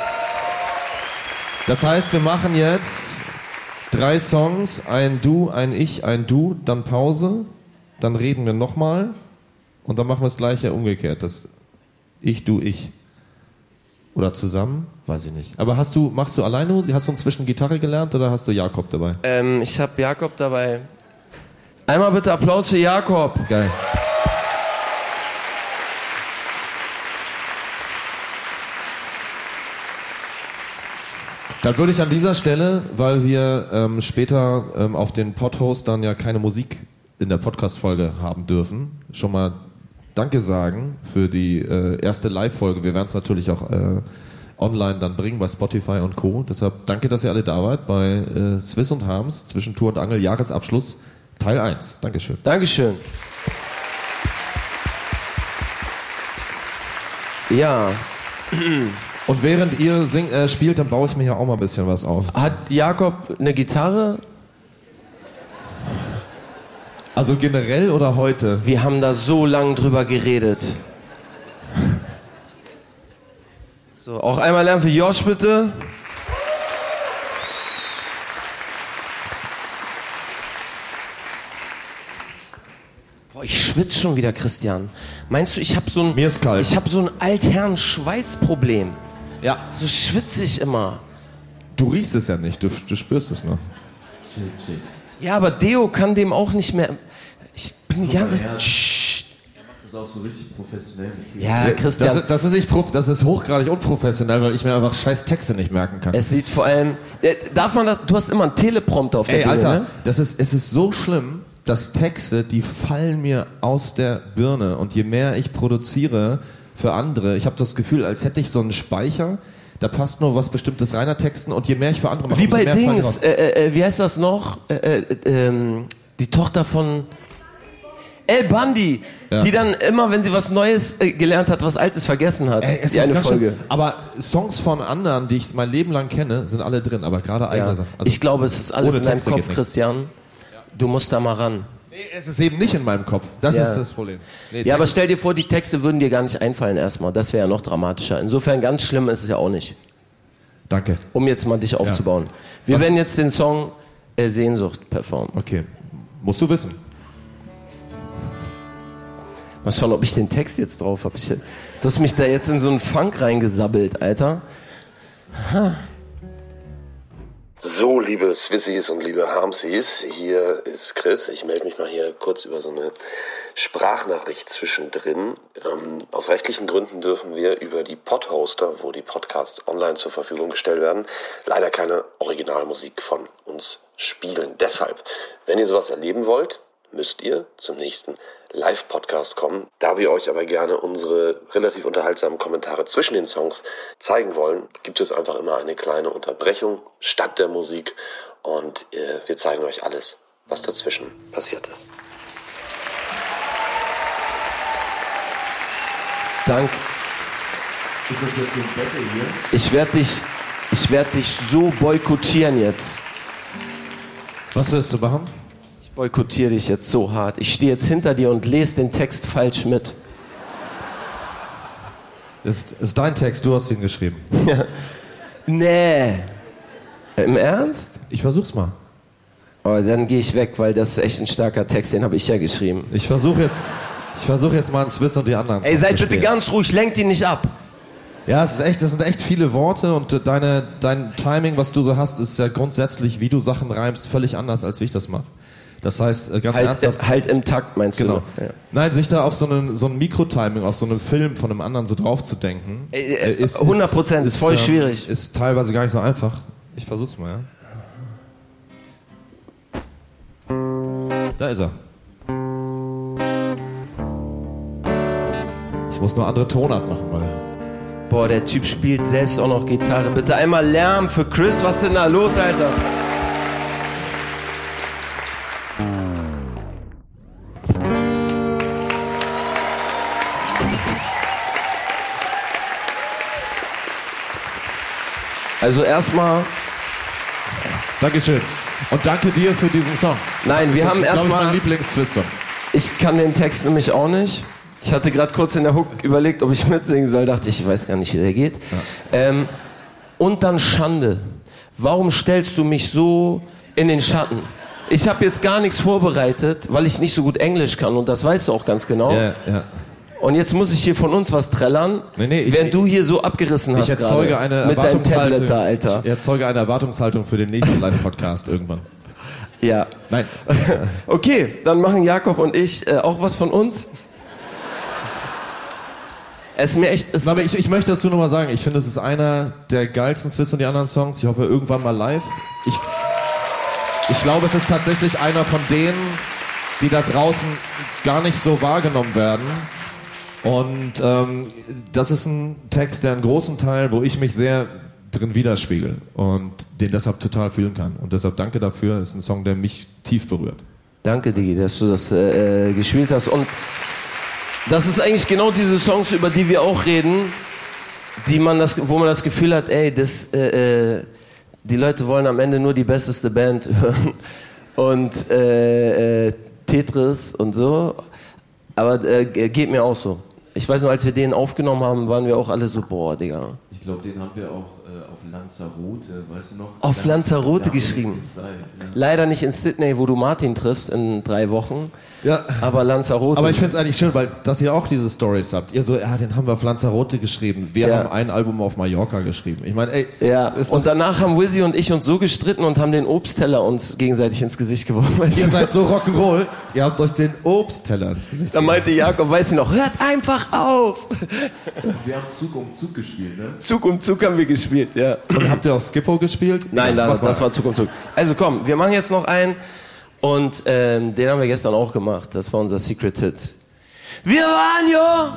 Das heißt, wir machen jetzt drei Songs, ein Du, ein Ich, ein Du, dann Pause, dann reden wir nochmal und dann machen wir das Gleiche umgekehrt. Das Ich, Du, Ich. Oder zusammen? Weiß ich nicht. Aber hast du, machst du alleine Musik? Hast du inzwischen Gitarre gelernt oder hast du Jakob dabei? Ähm, ich habe Jakob dabei. Einmal bitte Applaus für Jakob. Geil. Dann würde ich an dieser Stelle, weil wir ähm, später ähm, auf den Podhost dann ja keine Musik in der Podcast-Folge haben dürfen, schon mal Danke sagen für die äh, erste Live-Folge. Wir werden es natürlich auch äh, online dann bringen bei Spotify und Co. Deshalb danke, dass ihr alle da wart bei äh, Swiss und Harms zwischen Tour und Angel Jahresabschluss Teil eins. Dankeschön. Dankeschön. Ja. Und während ihr sing, äh, spielt, dann baue ich mir ja auch mal ein bisschen was auf. Hat Jakob eine Gitarre? Also generell oder heute? Wir haben da so lange drüber geredet. So, auch einmal lernen für Josh, bitte. Boah, ich schwitze schon wieder, Christian. Meinst du, ich habe so ein... Mir ist kalt. Ich habe so ein Altherren-Schweißproblem. Ja. So schwitze ich immer. Du riechst es ja nicht, du, du spürst es nur. Chill, chill. Ja, aber Deo kann dem auch nicht mehr... Ich bin die ganze Zeit... Er macht das auch so richtig professionell mit dir. Ja, Christian... Das ist, das, ist nicht prof, das ist hochgradig unprofessionell, weil ich mir einfach scheiß Texte nicht merken kann. Es sieht vor allem... Darf man das... Du hast immer einen Teleprompter auf der Ey, Bühne, Alter, ne? das ist, es ist so schlimm, dass Texte, die fallen mir aus der Birne. Und je mehr ich produziere für andere, ich habe das Gefühl, als hätte ich so einen Speicher... Da passt nur was Bestimmtes reiner Texten und je mehr ich für andere mache, wie bei mehr fallen Dings, äh, äh, wie heißt das noch? Äh, äh, ähm, die Tochter von El Bundy, ja. Die dann immer, wenn sie was Neues äh, gelernt hat, was Altes vergessen hat. Ey, es die ist eine ganz Folge. schön, aber Songs von anderen, die ich mein Leben lang kenne, sind alle drin, aber gerade eigene Ja. Sachen. Also ich glaube, es ist alles in deinem Texte Kopf, Christian. Du musst da mal ran. Nee, es ist eben nicht in meinem Kopf. Das Ja. ist das Problem. Nee, Ja, aber Text- stell dir vor, die Texte würden dir gar nicht einfallen erstmal. Das wäre ja noch dramatischer. Insofern ganz schlimm ist es ja auch nicht. Danke. Um jetzt mal dich aufzubauen. Wir Was? werden jetzt den Song äh, Sehnsucht performen. Okay. Musst du wissen. Mal schauen, ob ich den Text jetzt drauf habe. Du hast mich da jetzt in so einen Funk reingesabbelt, Alter. Ha. So, liebe Swissies und liebe Harmsies, hier ist Chris. Ich melde mich mal hier kurz über so eine Sprachnachricht zwischendrin. Ähm, aus rechtlichen Gründen dürfen wir über die Podhoster, wo die Podcasts online zur Verfügung gestellt werden, leider keine Originalmusik von uns spielen. Deshalb, wenn ihr sowas erleben wollt, müsst ihr zum nächsten Live-Podcast kommen. Da wir euch aber gerne unsere relativ unterhaltsamen Kommentare zwischen den Songs zeigen wollen, gibt es einfach immer eine kleine Unterbrechung statt der Musik und äh, wir zeigen euch alles, was dazwischen passiert ist. Danke. Ist das jetzt so ein Battle hier? Ich werde dich, ich werde dich so boykottieren jetzt. Was willst du machen? Ich boykottiere dich jetzt so hart. Ich stehe jetzt hinter dir und lese den Text falsch mit. Ist, ist dein Text, du hast ihn geschrieben. Nee. Im Ernst? Ich versuch's mal. Oh, dann gehe ich weg, weil das ist echt ein starker Text, den habe ich ja geschrieben. Ich versuche jetzt, ich versuche jetzt mal einen Swiss und die anderen Ey, Songs seid zu bitte spielen. ganz ruhig, lenkt ihn nicht ab. Ja, es ist echt, das sind echt viele Worte und deine, dein Timing, was du so hast, ist ja grundsätzlich, wie du Sachen reimst, völlig anders, als wie ich das mache. Das heißt, ganz Halt, ernsthaft. äh, halt im Takt, meinst Genau. du? Ja. Nein, sich da auf so einen, so ein Mikrotiming, auf so einen Film von einem anderen so drauf zu denken. Äh, äh, hundert Prozent, ist voll ähm, schwierig. Ist teilweise gar nicht so einfach. Ich versuch's mal, ja. Da ist er. Ich muss nur andere Tonart machen, weil. Boah, der Typ spielt selbst auch noch Gitarre. Bitte einmal Lärm für Chris. Was ist denn da los, Alter? Also erstmal, Dankeschön. Und danke dir für diesen Song. Nein, das wir ist, haben glaub ich, erstmal- mein Lieblings-Swiss-Song. ich kann den Text nämlich auch nicht. Ich hatte gerade kurz in der Hook überlegt, ob ich mitsingen soll. Dachte ich, ich weiß gar nicht, wie der geht. Ja. Ähm, und dann Schande. Warum stellst du mich so in den Schatten? Ich habe jetzt gar nichts vorbereitet, weil ich nicht so gut Englisch kann. Und das weißt du auch ganz genau. Ja, ja. Und jetzt muss ich hier von uns was trällern, Nee, nee, ich- während du hier so abgerissen hast Ich erzeuge gerade. eine Mit deinem Erwartungshaltung. Tablet da, Alter. Ich erzeuge eine Erwartungshaltung für den nächsten Live-Podcast irgendwann. Ja. Nein. Okay, dann machen Jakob und ich äh, auch was von uns. Es ist mir echt... Es Aber ich, ich möchte dazu nochmal sagen, ich finde, es ist einer der geilsten Swiss und die anderen Songs. Ich hoffe, irgendwann mal live. Ich, ich glaube, es ist tatsächlich einer von denen, die da draußen gar nicht so wahrgenommen werden. Und ähm, das ist ein Text, der einen großen Teil, wo ich mich sehr drin widerspiegel und den deshalb total fühlen kann. Und deshalb danke dafür. Das ist ein Song, der mich tief berührt. Danke, Digi, dass du das äh, äh, gespielt hast. Und das ist eigentlich genau diese Songs, über die wir auch reden, die man das, wo man das Gefühl hat, ey, das, äh, äh, die Leute wollen am Ende nur die besteste Band hören und äh, äh, Tetris und so. Aber äh, geht mir auch so. Ich weiß noch, als wir den aufgenommen haben, waren wir auch alle so, boah, Digga. Ich glaube, den haben wir auch äh, auf Lanzarote, weißt du noch? Auf Da- Lanzarote da haben wir geschrieben. gestylt, ja. Leider nicht in Sydney, wo du Martin triffst in drei Wochen. Ja. Aber Lanzarote. Aber ich finde es eigentlich schön, weil dass ihr auch diese Stories habt. Ihr so, ja, den haben wir auf Lanzarote geschrieben. Wir Ja. haben ein Album auf Mallorca geschrieben. Ich meine, ey, Ja, ist und doch, danach haben Wizzy und ich uns so gestritten und haben den Obstteller uns gegenseitig ins Gesicht geworfen. Weißt ihr du? seid so Rock'n'Roll. Ihr habt euch den Obstteller ins Gesicht Da meinte Jakob, weiß ich noch, hört einfach auf. Wir haben Zug um Zug gespielt, ne? Zug um Zug haben wir gespielt, ja. Und habt ihr auch Skippo gespielt? Nein, Ja, das, mach das mal. war Zug um Zug. Also komm, wir machen jetzt noch einen und ähm, den haben wir gestern auch gemacht. Das war unser Secret Hit. Wir waren jung.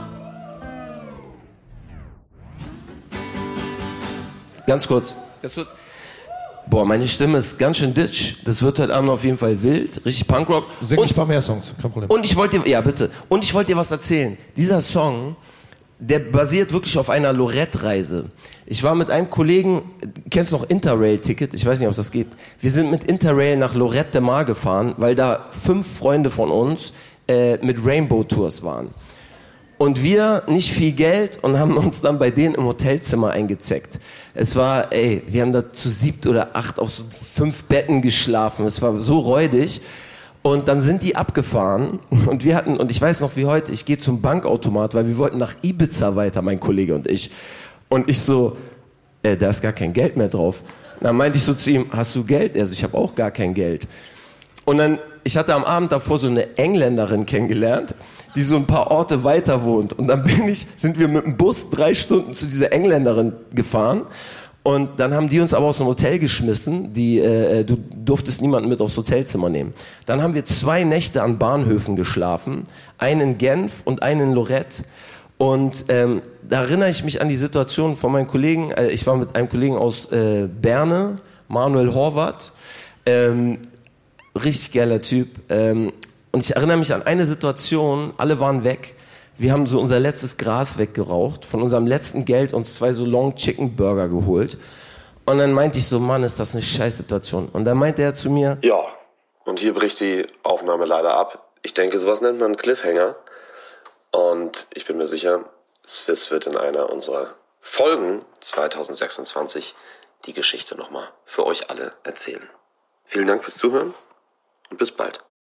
Ganz kurz, ganz kurz. Boah, meine Stimme ist ganz schön ditch. Das wird heute Abend auf jeden Fall wild, richtig Punkrock. Sing Und- ich ein paar mehr Songs, kein Problem. Und ich wollte dir, ja bitte, und ich wollte dir was erzählen. Dieser Song, der basiert wirklich auf einer Lorette-Reise. Ich war mit einem Kollegen, kennst du noch Interrail-Ticket? Ich weiß nicht, ob es das gibt. Wir sind mit Interrail nach Lorette de Mar gefahren, weil da fünf Freunde von uns äh, mit Rainbow-Tours waren. Und wir nicht viel Geld und haben uns dann bei denen im Hotelzimmer eingezeckt. Es war, ey, wir haben da zu siebt oder acht auf so fünf Betten geschlafen. Es war so räudig. Und dann sind die abgefahren und wir hatten, und ich weiß noch wie heute, ich gehe zum Bankautomat, weil wir wollten nach Ibiza weiter, mein Kollege und ich. Und ich so, äh, da ist gar kein Geld mehr drauf. Dann meinte ich so zu ihm, hast du Geld? Er so, ich habe auch gar kein Geld. Und dann, ich hatte am Abend davor so eine Engländerin kennengelernt, die so ein paar Orte weiter wohnt. Und dann bin ich, sind wir mit dem Bus drei Stunden zu dieser Engländerin gefahren. Und dann haben die uns aber aus dem Hotel geschmissen. Die, äh, du durftest niemanden mit aufs Hotelzimmer nehmen. Dann haben wir zwei Nächte an Bahnhöfen geschlafen. Einen in Genf und einen in Lorette. Und ähm, da erinnere ich mich an die Situation von meinen Kollegen. Äh, ich war mit einem Kollegen aus äh, Berne, Manuel Horvath. Ähm, richtig geiler Typ. Ähm, und ich erinnere mich an eine Situation. Alle waren weg. Wir haben so unser letztes Gras weggeraucht, von unserem letzten Geld uns zwei so Long Chicken Burger geholt. Und dann meinte ich so, Mann, ist das eine Scheißsituation. Und dann meinte er zu mir, ja, und hier bricht die Aufnahme leider ab. Ich denke, sowas nennt man Cliffhanger. Und ich bin mir sicher, Swiss wird in einer unserer Folgen zwanzig sechsundzwanzig die Geschichte nochmal für euch alle erzählen. Vielen Dank fürs Zuhören und bis bald.